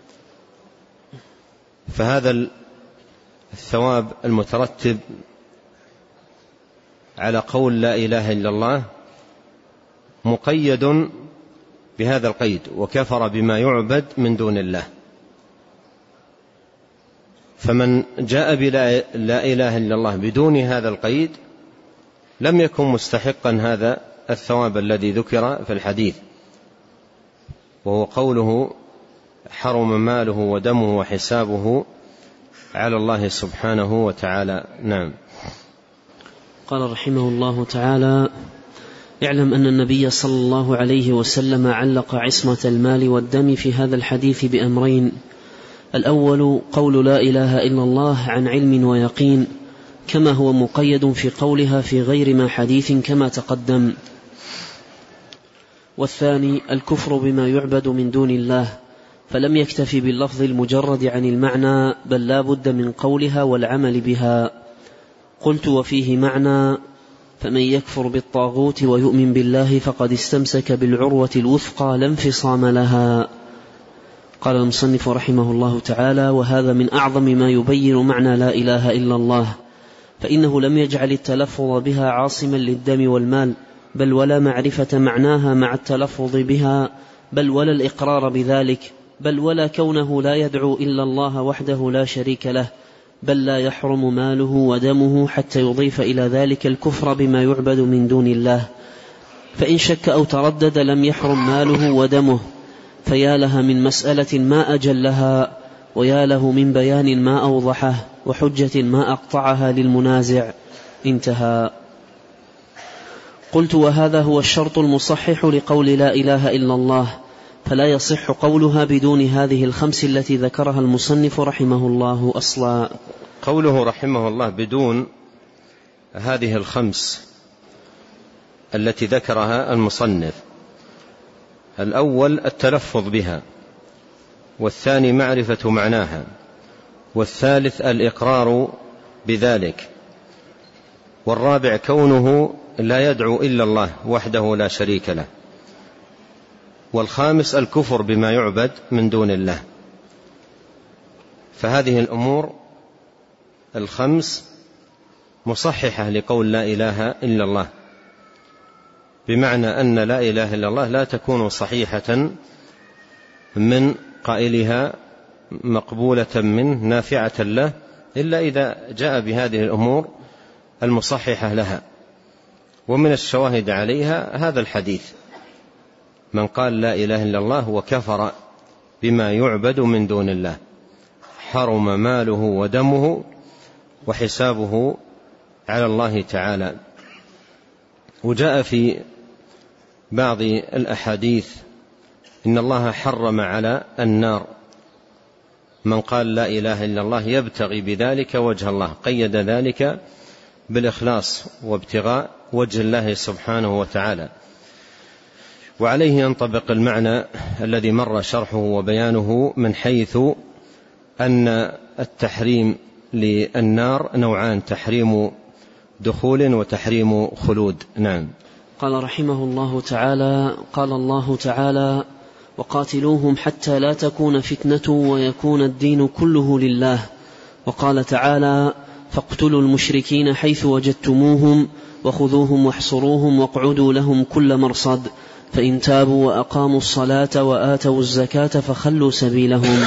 فهذا الثواب المترتب على قول لا إله إلا الله مقيد بهذا القيد: وكفر بما يعبد من دون الله. فمن جاء بلا إله إلا الله بدون هذا القيد لم يكن مستحقا هذا الثواب الذي ذكر في الحديث، وهو قوله: حرم ماله ودمه وحسابه على الله سبحانه وتعالى. نعم. قال رحمه الله تعالى: اعلم أن النبي صلى الله عليه وسلم علق عصمة المال والدم في هذا الحديث بأمرين: الأول قول لا إله إلا الله عن علم ويقين، كما هو مقيد في قولها في غير ما حديث كما تقدم. والثاني الكفر بما يعبد من دون الله، فلم يكتفي باللفظ المجرد عن المعنى، بل لا بد من قولها والعمل بها. قلت: وفيه معنى: فمن يكفر بالطاغوت ويؤمن بالله فقد استمسك بالعروة الوثقى لا انفصام لها. قال المصنف رحمه الله تعالى: وهذا من أعظم ما يبين معنى لا إله إلا الله، فإنه لم يجعل التلفظ بها عاصما للدم والمال، بل ولا معرفة معناها مع التلفظ بها، بل ولا الإقرار بذلك، بل ولا كونه لا يدعو إلا الله وحده لا شريك له، بل لا يحرم ماله ودمه حتى يضيف إلى ذلك الكفر بما يعبد من دون الله. فإن شك أو تردد لم يحرم ماله ودمه، فيا لها من مسألة ما أجلها، ويا له من بيان ما أوضحه، وحجة ما أقطعها للمنازع. انتهى. قلت: وهذا هو الشرط المصحح لقول لا إله إلا الله، فلا يصح قولها بدون هذه الخمس التي ذكرها المصنف رحمه الله أصلا. قوله رحمه الله بدون هذه الخمس التي ذكرها المصنف: الأول التلفظ بها، والثاني معرفة معناها، والثالث الإقرار بذلك، والرابع كونه لا يدعو إلا الله وحده لا شريك له، والخامس الكفر بما يعبد من دون الله. فهذه الأمور الخمس مصححة لقول لا إله إلا الله، بمعنى أن لا إله إلا الله لا تكون صحيحة من قائلها، مقبولة منه، نافعة له، إلا إذا جاء بهذه الأمور المصححة لها. ومن الشواهد عليها هذا الحديث: من قال لا إله إلا الله وكفر بما يعبد من دون الله حرم ماله ودمه وحسابه على الله تعالى. وجاء في بعض الأحاديث: إن الله حرم على النار من قال لا إله إلا الله يبتغي بذلك وجه الله، قيد ذلك بالإخلاص وابتغاء وجه الله سبحانه وتعالى. وعليه ينطبق المعنى الذي مر شرحه وبيانه من حيث أن التحريم للنار نوعان: تحريم دخول وتحريم خلود. نعم. قال رحمه الله تعالى: قال الله تعالى: وقاتلوهم حتى لا تكون فتنة ويكون الدين كله لله. وقال تعالى: فاقتلوا المشركين حيث وجدتموهم وخذوهم واحصروهم واقعدوا لهم كل مرصد فإن تابوا وأقاموا الصلاة وآتوا الزكاة فخلوا سبيلهم.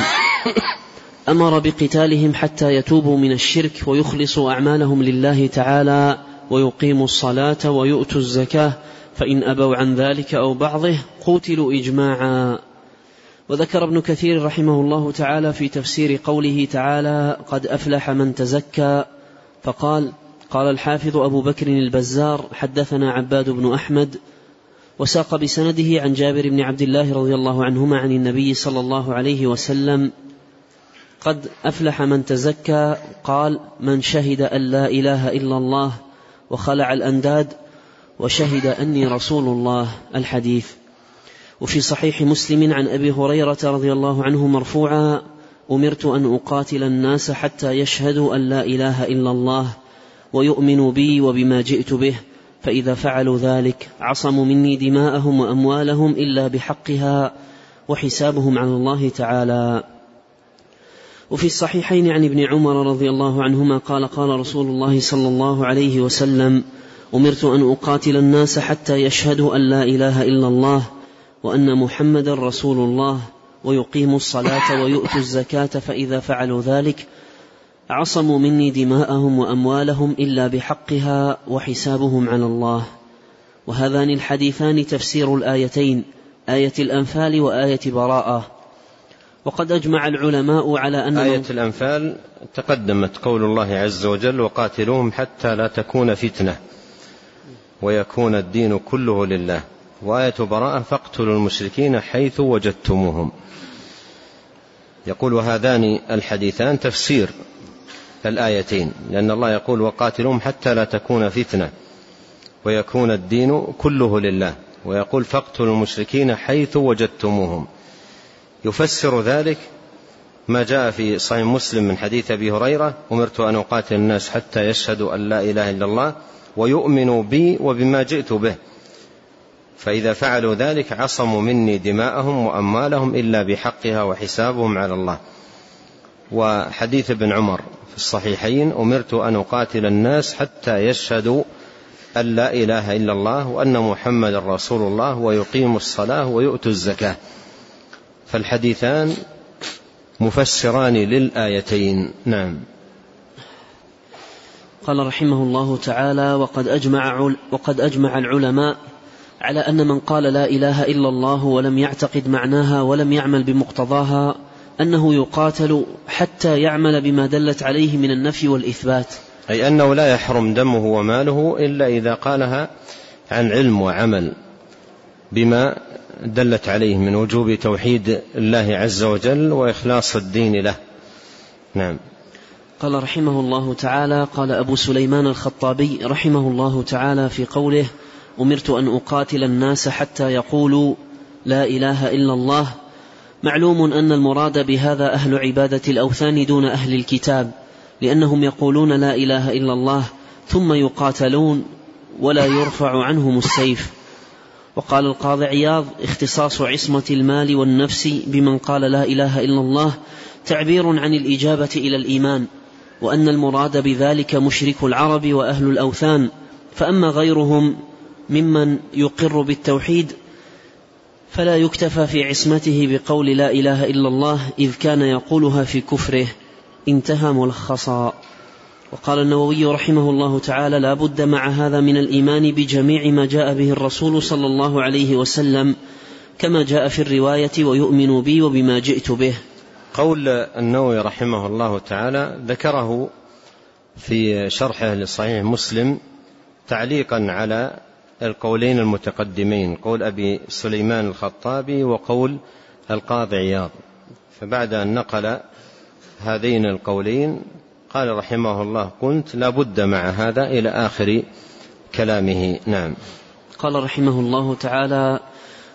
أمر بقتالهم حتى يتوبوا من الشرك ويخلصوا أعمالهم لله تعالى ويقيموا الصلاة ويؤتوا الزكاة، فإن أبوا عن ذلك أو بعضه قتلوا إجماعا. وذكر ابن كثير رحمه الله تعالى في تفسير قوله تعالى: قد أفلح من تزكى، فقال: قال الحافظ أبو بكر البزار: حدثنا عباد بن أحمد، وساق بسنده عن جابر بن عبد الله رضي الله عنهما عن النبي صلى الله عليه وسلم: قد أفلح من تزكى، قال: من شهد أن لا إله إلا الله وخلع الأنداد وشهد أني رسول الله. الحديث. وفي صحيح مسلم عن أبي هريرة رضي الله عنه مرفوعا: أمرت أن أقاتل الناس حتى يشهدوا أن لا إله إلا الله ويؤمنوا بي وبما جئت به، فإذا فعلوا ذلك عصموا مني دماءهم وأموالهم إلا بحقها وحسابهم على الله تعالى. وفي الصحيحين عن ابن عمر رضي الله عنهما قال: قال رسول الله صلى الله عليه وسلم: أمرت أن أقاتل الناس حتى يشهدوا أن لا إله إلا الله وأن محمدا رسول الله ويقيموا الصلاة ويؤتوا الزكاة، فإذا فعلوا ذلك عصموا مني دماءهم وأموالهم إلا بحقها وحسابهم على الله. وهذان الحديثان تفسير الآيتين، آية الأنفال وآية براءة. وقد أجمع العلماء على أن آية الأنفال تقدمت قول الله عز وجل: وقاتلوهم حتى لا تكون فتنة ويكون الدين كله لله. وآية براءة: فاقتلوا المشركين حيث وجدتموهم. يقول: وهذان الحديثان تفسير الآيتين، لأن الله يقول: وقاتلوهم حتى لا تكون فتنة ويكون الدين كله لله، ويقول: فاقتلوا المشركين حيث وجدتموهم. يفسر ذلك ما جاء في صحيح مسلم من حديث أبي هريرة: أمرت أن أقاتل الناس حتى يشهدوا أن لا إله إلا الله ويؤمنوا بي وبما جئت به، فإذا فعلوا ذلك عصموا مني دماءهم وأموالهم إلا بحقها وحسابهم على الله. وحديث ابن عمر في الصحيحين: أمرت أن أقاتل الناس حتى يشهدوا أن لا إله إلا الله وأن محمد رسول الله ويقيموا الصلاة ويؤتوا الزكاة. فالحديثان مفسران للآيتين. نعم. قال رحمه الله تعالى: وقد أجمع العلماء على أن من قال لا إله إلا الله ولم يعتقد معناها ولم يعمل بمقتضاها أنه يقاتل حتى يعمل بما دلت عليه من النفي والإثبات، أي أنه لا يحرم دمه وماله إلا إذا قالها عن علم وعمل بما دلت عليه من وجوب توحيد الله عز وجل وإخلاص الدين له. نعم. قال رحمه الله تعالى: قال أبو سليمان الخطابي رحمه الله تعالى في قوله: أمرت أن أقاتل الناس حتى يقولوا لا إله إلا الله، معلوم أن المراد بهذا أهل عبادة الأوثان دون أهل الكتاب، لأنهم يقولون لا إله إلا الله ثم يقاتلون ولا يرفع عنهم السيف. وقال القاضي عياض: اختصاص عصمة المال والنفس بمن قال لا إله إلا الله تعبير عن الإجابة إلى الإيمان، وأن المراد بذلك مشرك العرب وأهل الأوثان، فأما غيرهم ممن يقر بالتوحيد فلا يكتفى في عصمته بقول لا إله إلا الله إذ كان يقولها في كفره. انتهى ملخصا. وقال النووي رحمه الله تعالى: لا بد مع هذا من الإيمان بجميع ما جاء به الرسول صلى الله عليه وسلم كما جاء في الرواية: ويؤمن بي وبما جئت به. قول النووي رحمه الله تعالى ذكره في شرحه لصحيح مسلم تعليقا على القولين المتقدمين، قول أبي سليمان الخطابي وقول القاضي عياض. فبعد أن نقل هذين القولين قال رحمه الله: قلت لا بد مع هذا إلى آخر كلامه. نعم. قال رحمه الله تعالى: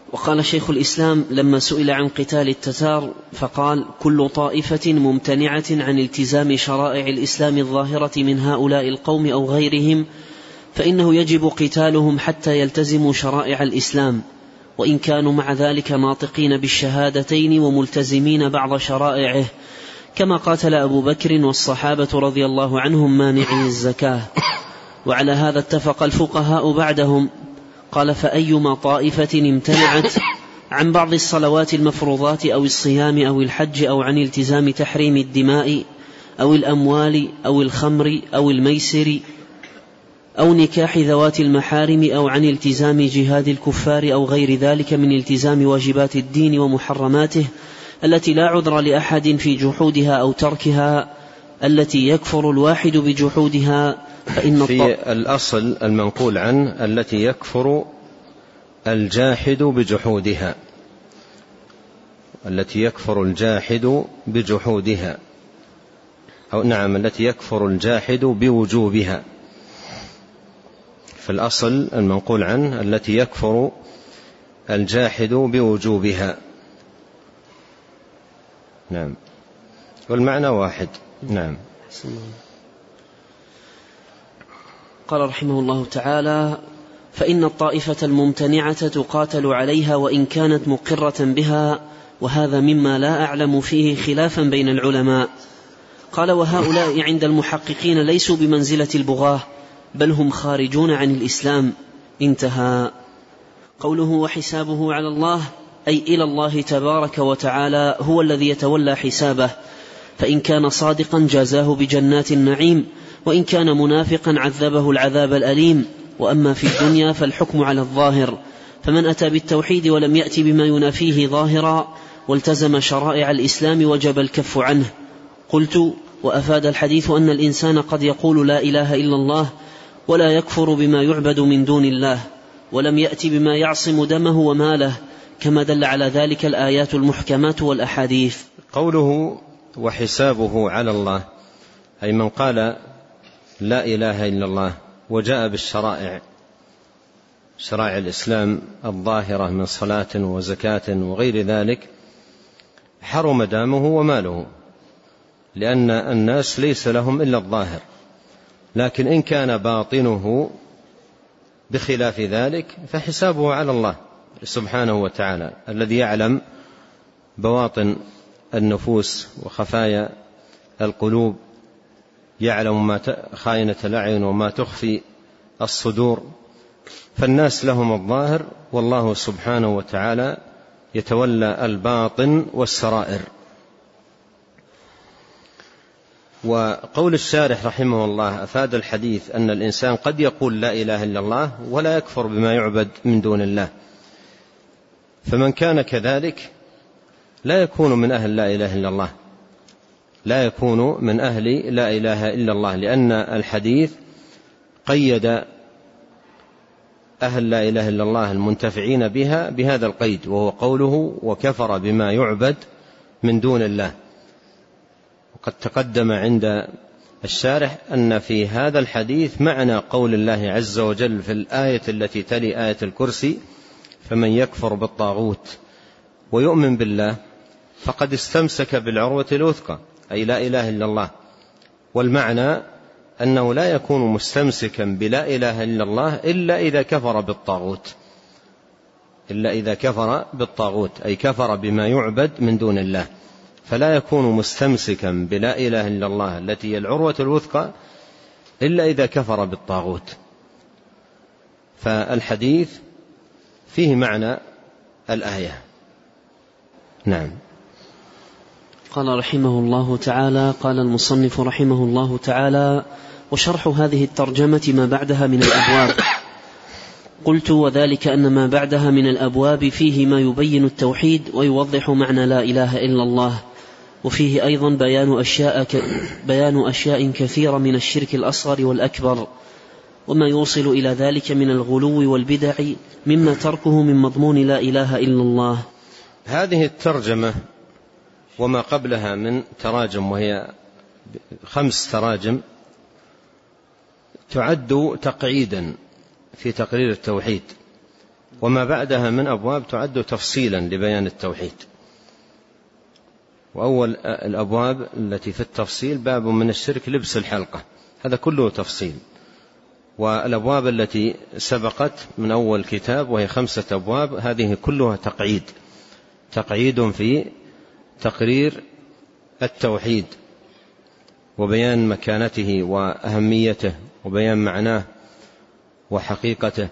وقال شيخ الإسلام لما سئل عن قتال التتار فقال: كل طائفة ممتنعة عن التزام شرائع الإسلام الظاهرة من هؤلاء القوم أو غيرهم فإنه يجب قتالهم حتى يلتزموا شرائع الإسلام، وإن كانوا مع ذلك ناطقين بالشهادتين وملتزمين بعض شرائعه، كما قاتل أبو بكر والصحابة رضي الله عنهم مانعي الزكاة. وعلى هذا اتفق الفقهاء بعدهم. قال: فأيما طائفة امتنعت عن بعض الصلوات المفروضات أو الصيام أو الحج أو عن التزام تحريم الدماء أو الأموال أو الخمر أو الميسر أو نكاح ذوات المحارم أو عن التزام جهاد الكفار أو غير ذلك من التزام واجبات الدين ومحرماته التي لا عذر لأحد في جحودها أو تركها، التي يكفر الواحد بجحودها، فإن في الأصل المنقول عنه التي يكفر الجاحد بجحودها، التي يكفر الجاحد بجحودها، أو نعم التي يكفر الجاحد بوجوبها. في الأصل المنقول عنه التي يكفر الجاحد بوجوبها. نعم، والمعنى واحد. نعم. قال رحمه الله تعالى: فإن الطائفة الممتنعة تقاتل عليها وإن كانت مقرة بها، وهذا مما لا أعلم فيه خلافا بين العلماء. قال: وهؤلاء عند المحققين ليسوا بمنزلة البغاة، بل هم خارجون عن الإسلام. انتهى. قوله: وحسابه على الله، أي إلى الله تبارك وتعالى، هو الذي يتولى حسابه، فإن كان صادقا جازاه بجنات النعيم، وإن كان منافقا عذبه العذاب الأليم. وأما في الدنيا فالحكم على الظاهر، فمن أتى بالتوحيد ولم يأتي بما ينافيه ظاهرا والتزم شرائع الإسلام وجب الكف عنه. قلت: وأفاد الحديث أن الإنسان قد يقول لا إله إلا الله ولا يكفر بما يعبد من دون الله، ولم يأتي بما يعصم دمه وماله، كما دل على ذلك الآيات المحكمات والأحاديث. قوله: وحسابه على الله، أي من قال لا إله إلا الله وجاء بالشرائع، شرائع الإسلام الظاهرة من صلاة وزكاة وغير ذلك، حرم دمه وماله، لأن الناس ليس لهم إلا الظاهر. لكن إن كان باطنه بخلاف ذلك فحسابه على الله سبحانه وتعالى، الذي يعلم بواطن النفوس وخفايا القلوب، يعلم ما خائنة الأعين وما تخفي الصدور. فالناس لهم الظاهر، والله سبحانه وتعالى يتولى الباطن والسرائر. وقول الشارح رحمه الله أفاد الحديث أن الإنسان قد يقول لا إله إلا الله ولا يكفر بما يعبد من دون الله، فمن كان كذلك لا يكون من أهل لا إله إلا الله، لا يكون من أهل لا إله إلا الله، لأن الحديث قيد أهل لا إله إلا الله المنتفعين بها بهذا القيد، وهو قوله: وكفر بما يعبد من دون الله. وقد تقدم عند الشارح أن في هذا الحديث معنى قول الله عز وجل في الآية التي تلي آية الكرسي: فمن يكفر بالطاغوت ويؤمن بالله فقد استمسك بالعروة الوثقى، أي لا إله إلا الله. والمعنى أنه لا يكون مستمسكا بلا إله إلا الله إلا إذا كفر بالطاغوت، إلا إذا كفر بالطاغوت، أي كفر بما يعبد من دون الله، فلا يكون مستمسكا بلا إله إلا الله التي هي العروة الوثقى إلا إذا كفر بالطاغوت. فالحديث فيه معنى الآية. نعم. قال رحمه الله تعالى: قال المصنف رحمه الله تعالى: وشرح هذه الترجمة ما بعدها من الأبواب. قلت: وذلك أن ما بعدها من الأبواب فيه ما يبين التوحيد ويوضح معنى لا إله إلا الله، وفيه أيضا بيان أشياء كثيرة من الشرك الأصغر والأكبر، وما يوصل إلى ذلك من الغلو والبدع مما تركه من مضمون لا إله إلا الله. هذه الترجمة وما قبلها من تراجم، وهي 5 تراجم، تعد تقعيدا في تقرير التوحيد، وما بعدها من أبواب تعد تفصيلا لبيان التوحيد. وأول الأبواب التي في التفصيل باب من الشرك لبس الحلقة، هذا كله تفصيل. والأبواب التي سبقت من أول كتاب وهي 5 أبواب هذه كلها تقعيد في تقرير التوحيد وبيان مكانته وأهميته وبيان معناه وحقيقته.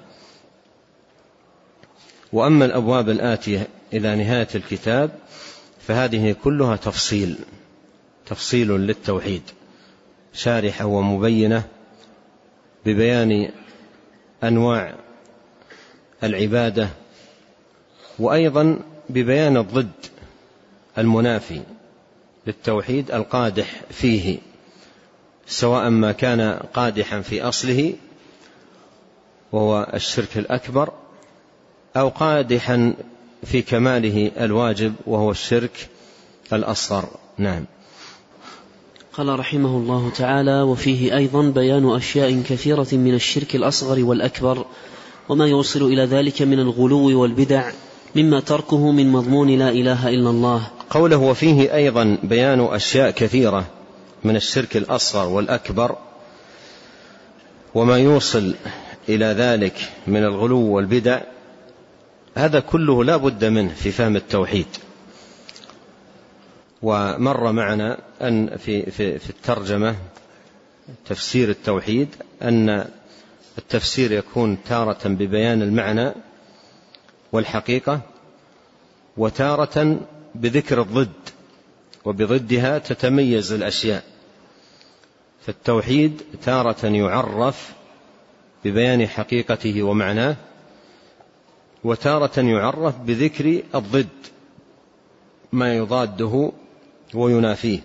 وأما الأبواب الآتية إلى نهاية الكتاب فهذه كلها تفصيل للتوحيد، شارحة ومبينة ببيان أنواع العبادة، وأيضا ببيان الضد المنافي للتوحيد القادح فيه، سواء ما كان قادحا في أصله وهو الشرك الأكبر، أو قادحا في كماله الواجب وهو الشرك الأصغر. نعم. قال رحمه الله تعالى: وفيه أيضا بيان أشياء كثيرة من الشرك الأصغر والأكبر وما يوصل إلى ذلك من الغلو والبدع مما تركه من مضمون لا إله إلا الله. قوله وفيه أيضا بيان أشياء كثيرة من الشرك الأصغر والأكبر وما يوصل إلى ذلك من الغلو والبدع، هذا كله لا بد منه في فهم التوحيد. ومر معنا أن في الترجمة تفسير التوحيد أن التفسير يكون تارة ببيان المعنى والحقيقة، وتارة بذكر الضد، وبضدها تتميز الأشياء. فالتوحيد تارة يعرف ببيان حقيقته ومعناه، وتارة يعرف بذكر الضد ما يضاده وينافيه،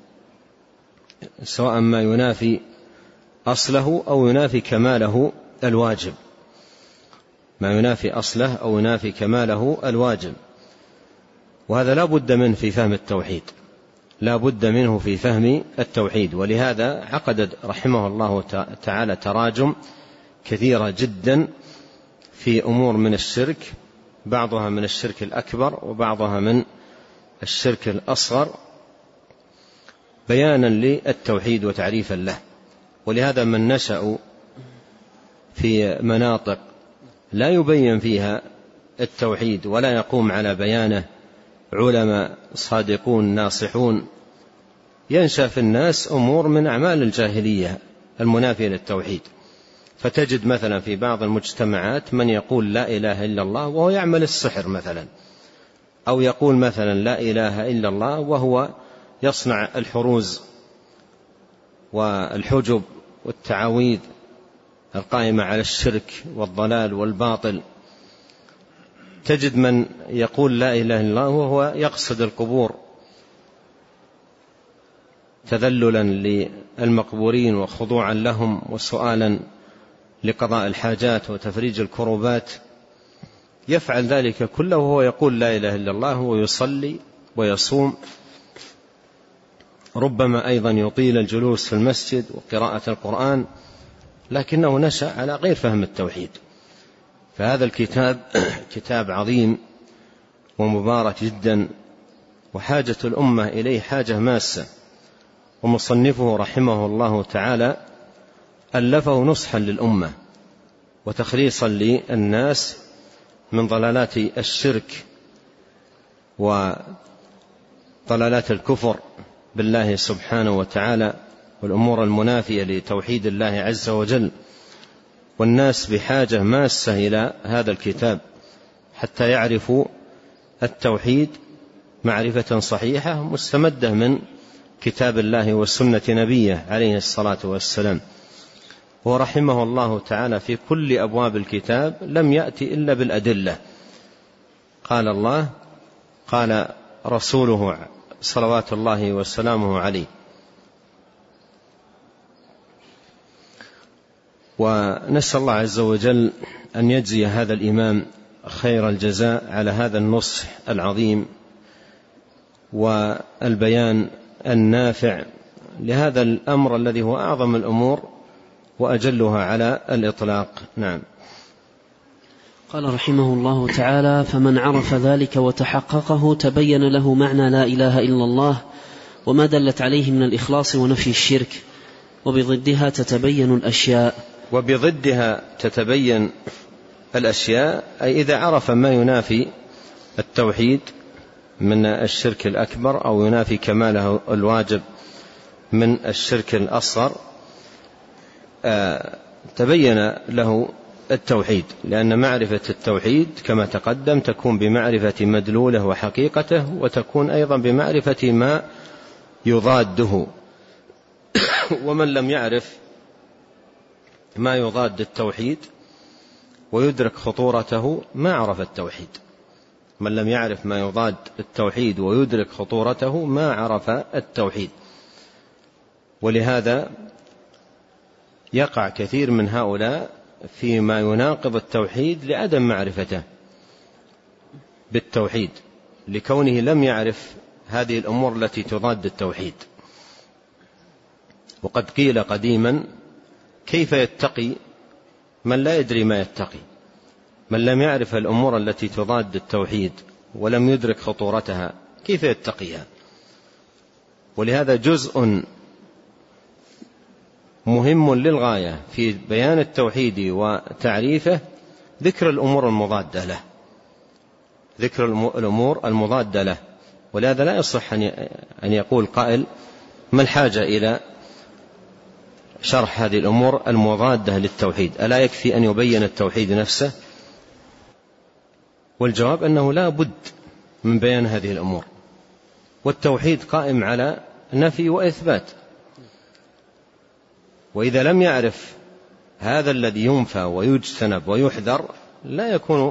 سواء ما ينافي أصله أو ينافي كماله الواجب، ما ينافي أصله أو ينافي كماله الواجب. وهذا لا بد منه في فهم التوحيد، لا بد منه في فهم التوحيد. ولهذا عقد رحمه الله تعالى تراجم كثيرة جدا في أمور من الشرك، بعضها من الشرك الأكبر وبعضها من الشرك الأصغر، بيانا للتوحيد وتعريفا له. ولهذا من نشأ في مناطق لا يبين فيها التوحيد ولا يقوم على بيانه علماء صادقون ناصحون، ينشأ في الناس أمور من أعمال الجاهلية المنافية للتوحيد. فتجد مثلا في بعض المجتمعات من يقول لا إله إلا الله وهو يعمل السحر مثلا، أو يقول مثلا لا إله إلا الله وهو يصنع الحروز والحجب والتعاويذ القائمة على الشرك والضلال والباطل. تجد من يقول لا إله إلا الله وهو يقصد القبور تذللا للمقبورين وخضوعا لهم وسؤالا لقضاء الحاجات وتفريج الكروبات، يفعل ذلك كله وهو يقول لا إله إلا الله ويصلي ويصوم، ربما أيضا يطيل الجلوس في المسجد وقراءة القرآن، لكنه نشأ على غير فهم التوحيد. فهذا الكتاب كتاب عظيم ومبارك جدا، وحاجة الأمة إليه حاجة ماسة. ومصنفه رحمه الله تعالى ألفه نصحا للأمة وتخليصا للناس من ضلالات الشرك وضلالات الكفر بالله سبحانه وتعالى والأمور المنافية لتوحيد الله عز وجل. والناس بحاجة ماسة إلى هذا الكتاب حتى يعرفوا التوحيد معرفة صحيحة مستمدة من كتاب الله وسنة نبيه عليه الصلاة والسلام. ورحمه الله تعالى في كل أبواب الكتاب لم يأتي إلا بالأدلة، قال الله قال رسوله صلوات الله وسلامه عليه. ونسأل الله عز وجل أن يجزي هذا الإمام خير الجزاء على هذا النصح العظيم والبيان النافع لهذا الأمر الذي هو أعظم الأمور وأجلها على الإطلاق. نعم. قال رحمه الله تعالى: فمن عرف ذلك وتحققه تبين له معنى لا إله إلا الله وما دلت عليه من الإخلاص ونفي الشرك، وبضدها تتبين الأشياء. وبضدها تتبين الأشياء أي إذا عرف ما ينافي التوحيد من الشرك الأكبر أو ينافي كماله الواجب من الشرك الأصغر تبين له التوحيد، لأن معرفة التوحيد كما تقدم تكون بمعرفة مدلوله وحقيقته، وتكون أيضا بمعرفة ما يضاده. ومن لم يعرف ما يضاد التوحيد ويدرك خطورته ما عرف التوحيد. من لم يعرف ما يضاد التوحيد ويدرك خطورته ما عرف التوحيد. ولهذا يقع كثير من هؤلاء فيما يناقض التوحيد لعدم معرفته بالتوحيد، لكونه لم يعرف هذه الأمور التي تضاد التوحيد. وقد قيل قديما: كيف يتقي من لا يدري ما يتقي؟ من لم يعرف الأمور التي تضاد التوحيد ولم يدرك خطورتها كيف يتقيها؟ ولهذا جزء مهم للغاية في بيان التوحيد وتعريفه ذكر الأمور المضادة له، ذكر الأمور المضادة له. ولهذا لا يصح أن يقول قائل: ما الحاجة إلى شرح هذه الأمور المضادة للتوحيد؟ ألا يكفي أن يبين التوحيد نفسه؟ والجواب أنه لا بد من بيان هذه الأمور، والتوحيد قائم على نفي وإثبات. وإذا لم يعرف هذا الذي ينفى ويجتنب ويحذر لا يكون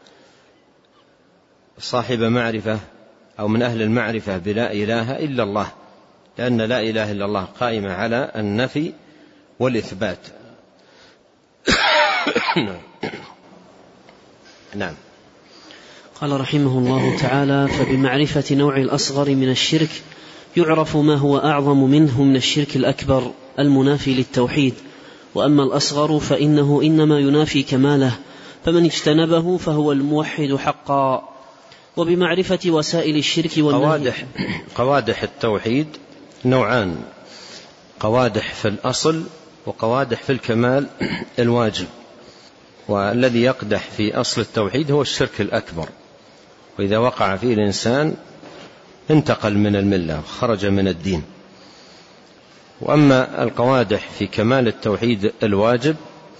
صاحب معرفة أو من أهل المعرفة بلا إله إلا الله، لأن لا إله إلا الله قائمة على النفي والإثبات. نعم. قال رحمه الله تعالى: فبمعرفة نوع الأصغر من الشرك يعرف ما هو أعظم منه من الشرك الأكبر المنافي للتوحيد، وأما الأصغر فإنه إنما ينافي كماله، فمن اجتنبه فهو الموحد حقا. وبمعرفة وسائل الشرك والنهي. قوادح التوحيد نوعان: قوادح في الأصل وقوادح في الكمال الواجب. والذي يقدح في أصل التوحيد هو الشرك الأكبر، وإذا وقع فيه الإنسان انتقل من الملة، خرج من الدين. وأما القوادح في كمال التوحيد الواجب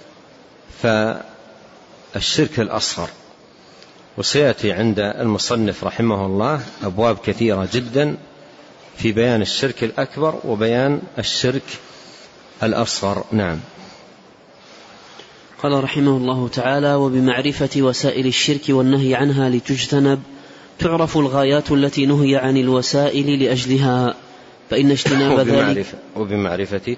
فالشرك الأصغر. وسيأتي عند المصنف رحمه الله أبواب كثيرة جدا في بيان الشرك الأكبر وبيان الشرك الأصغر. نعم. قال رحمه الله تعالى: وبمعرفة وسائل الشرك والنهي عنها لتجتنب تعرف الغايات التي نهي عن الوسائل لأجلها، فإن اجتناب ذلك. وبمعرفة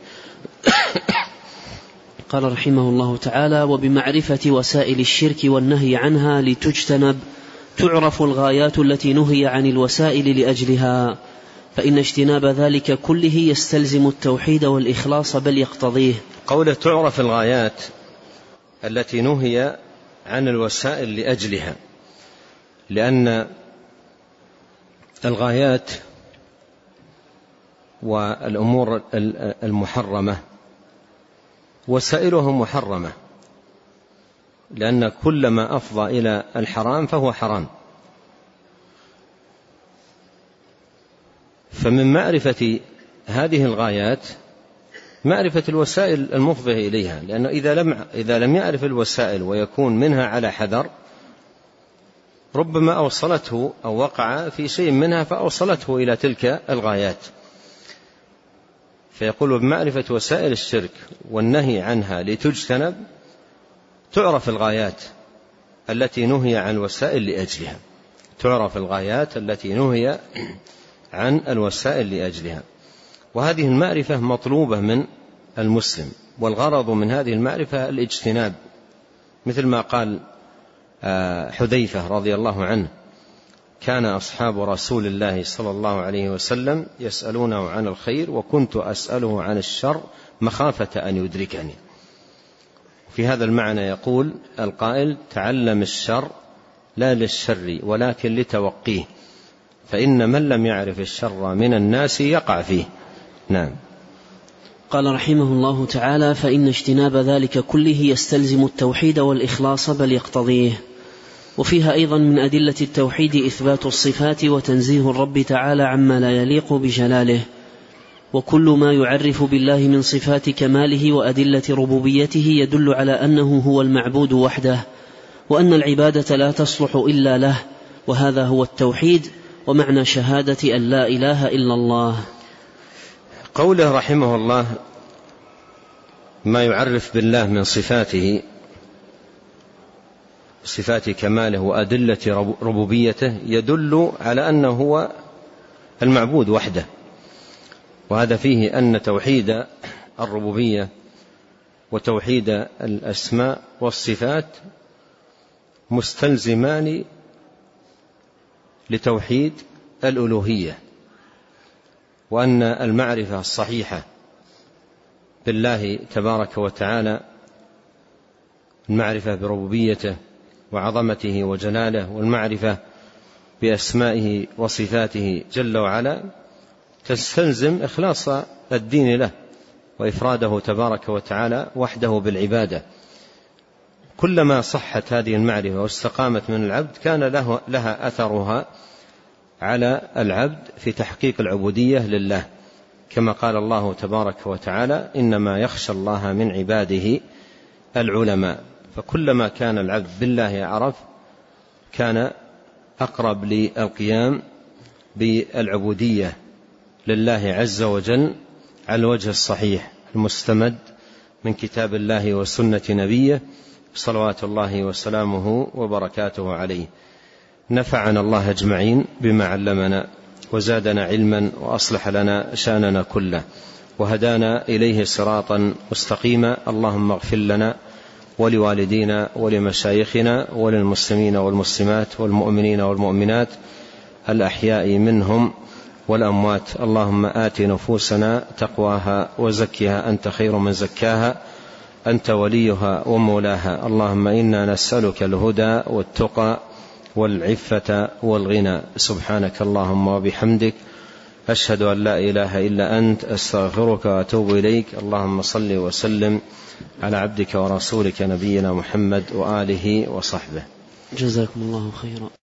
قال رحمه الله تعالى: وبمعرفة وسائل الشرك والنهي عنها لتجتنب تعرف الغايات التي نهي عن الوسائل لأجلها، فإن اجتناب ذلك كله يستلزم التوحيد والإخلاص بل يقتضيه. قوله تعرف الغايات التي نهي عن الوسائل لأجلها، لأن الغايات والأمور المحرمة وسائلها محرمة، لأن كل ما أفضى إلى الحرام فهو حرام. فمن معرفة هذه الغايات معرفة الوسائل المفضية إليها، لأنه إذا لم يعرف الوسائل ويكون منها على حذر ربما أوصلته أو وقع في شيء منها فأوصلته إلى تلك الغايات. فيقول بمعرفة وسائل الشرك والنهي عنها لتجتنب تعرف الغايات التي نهي عن الوسائل لأجلها، تعرف الغايات التي نهي عن الوسائل لأجلها. وهذه المعرفة مطلوبة من المسلم، والغرض من هذه المعرفة الاجتناب، مثل ما قال حذيفة رضي الله عنه: كان أصحاب رسول الله صلى الله عليه وسلم يسألونه عن الخير وكنت أسأله عن الشر مخافة أن يدركني. في هذا المعنى يقول القائل: تعلم الشر لا للشر ولكن لتوقيه، فإن من لم يعرف الشر من الناس يقع فيه. نعم. قال رحمه الله تعالى: فإن اجتناب ذلك كله يستلزم التوحيد والإخلاص بل يقتضيه. وفيها أيضا من أدلة التوحيد إثبات الصفات وتنزيه الرب تعالى عما لا يليق بجلاله، وكل ما يعرف بالله من صفات كماله وأدلة ربوبيته يدل على أنه هو المعبود وحده، وأن العبادة لا تصلح إلا له، وهذا هو التوحيد ومعنى شهادة أن لا إله إلا الله. قوله رحمه الله: ما يعرف بالله من صفاته، صفات كماله وأدلة ربوبيته، يدل على أنه هو المعبود وحده، وهذا فيه أن توحيد الربوبية وتوحيد الأسماء والصفات مستلزمان لتوحيد الألوهية، وأن المعرفة الصحيحة بالله تبارك وتعالى، المعرفة بربوبيته وعظمته وجلاله، والمعرفة بأسمائه وصفاته جل وعلا، تستلزم إخلاص الدين له وإفراده تبارك وتعالى وحده بالعبادة. كلما صحت هذه المعرفة واستقامت من العبد كان لها أثرها على العبد في تحقيق العبودية لله، كما قال الله تبارك وتعالى: إنما يخشى الله من عباده العلماء. فكلما كان العبد بالله عرف كان أقرب للقيام بالعبودية لله عز وجل على الوجه الصحيح المستمد من كتاب الله وسنة نبيه صلوات الله وسلامه وبركاته عليه. نفعنا الله أجمعين بما علمنا، وزادنا علما، وأصلح لنا شأننا كله، وهدانا إليه صراطا مستقيما. اللهم اغفر لنا ولوالدينا ولمشايخنا وللمسلمين والمسلمات والمؤمنين والمؤمنات الأحياء منهم والأموات. اللهم آت نفوسنا تقواها وزكها أنت خير من زكاها، أنت وليها ومولاها. اللهم إنا نسألك الهدى والتقى والعفة والغنى. سبحانك اللهم وبحمدك، أشهد أن لا إله إلا أنت، أستغفرك وأتوب إليك. اللهم صل وسلم على عبدك ورسولك نبينا محمد وآله وصحبه. جزاكم الله خيرا.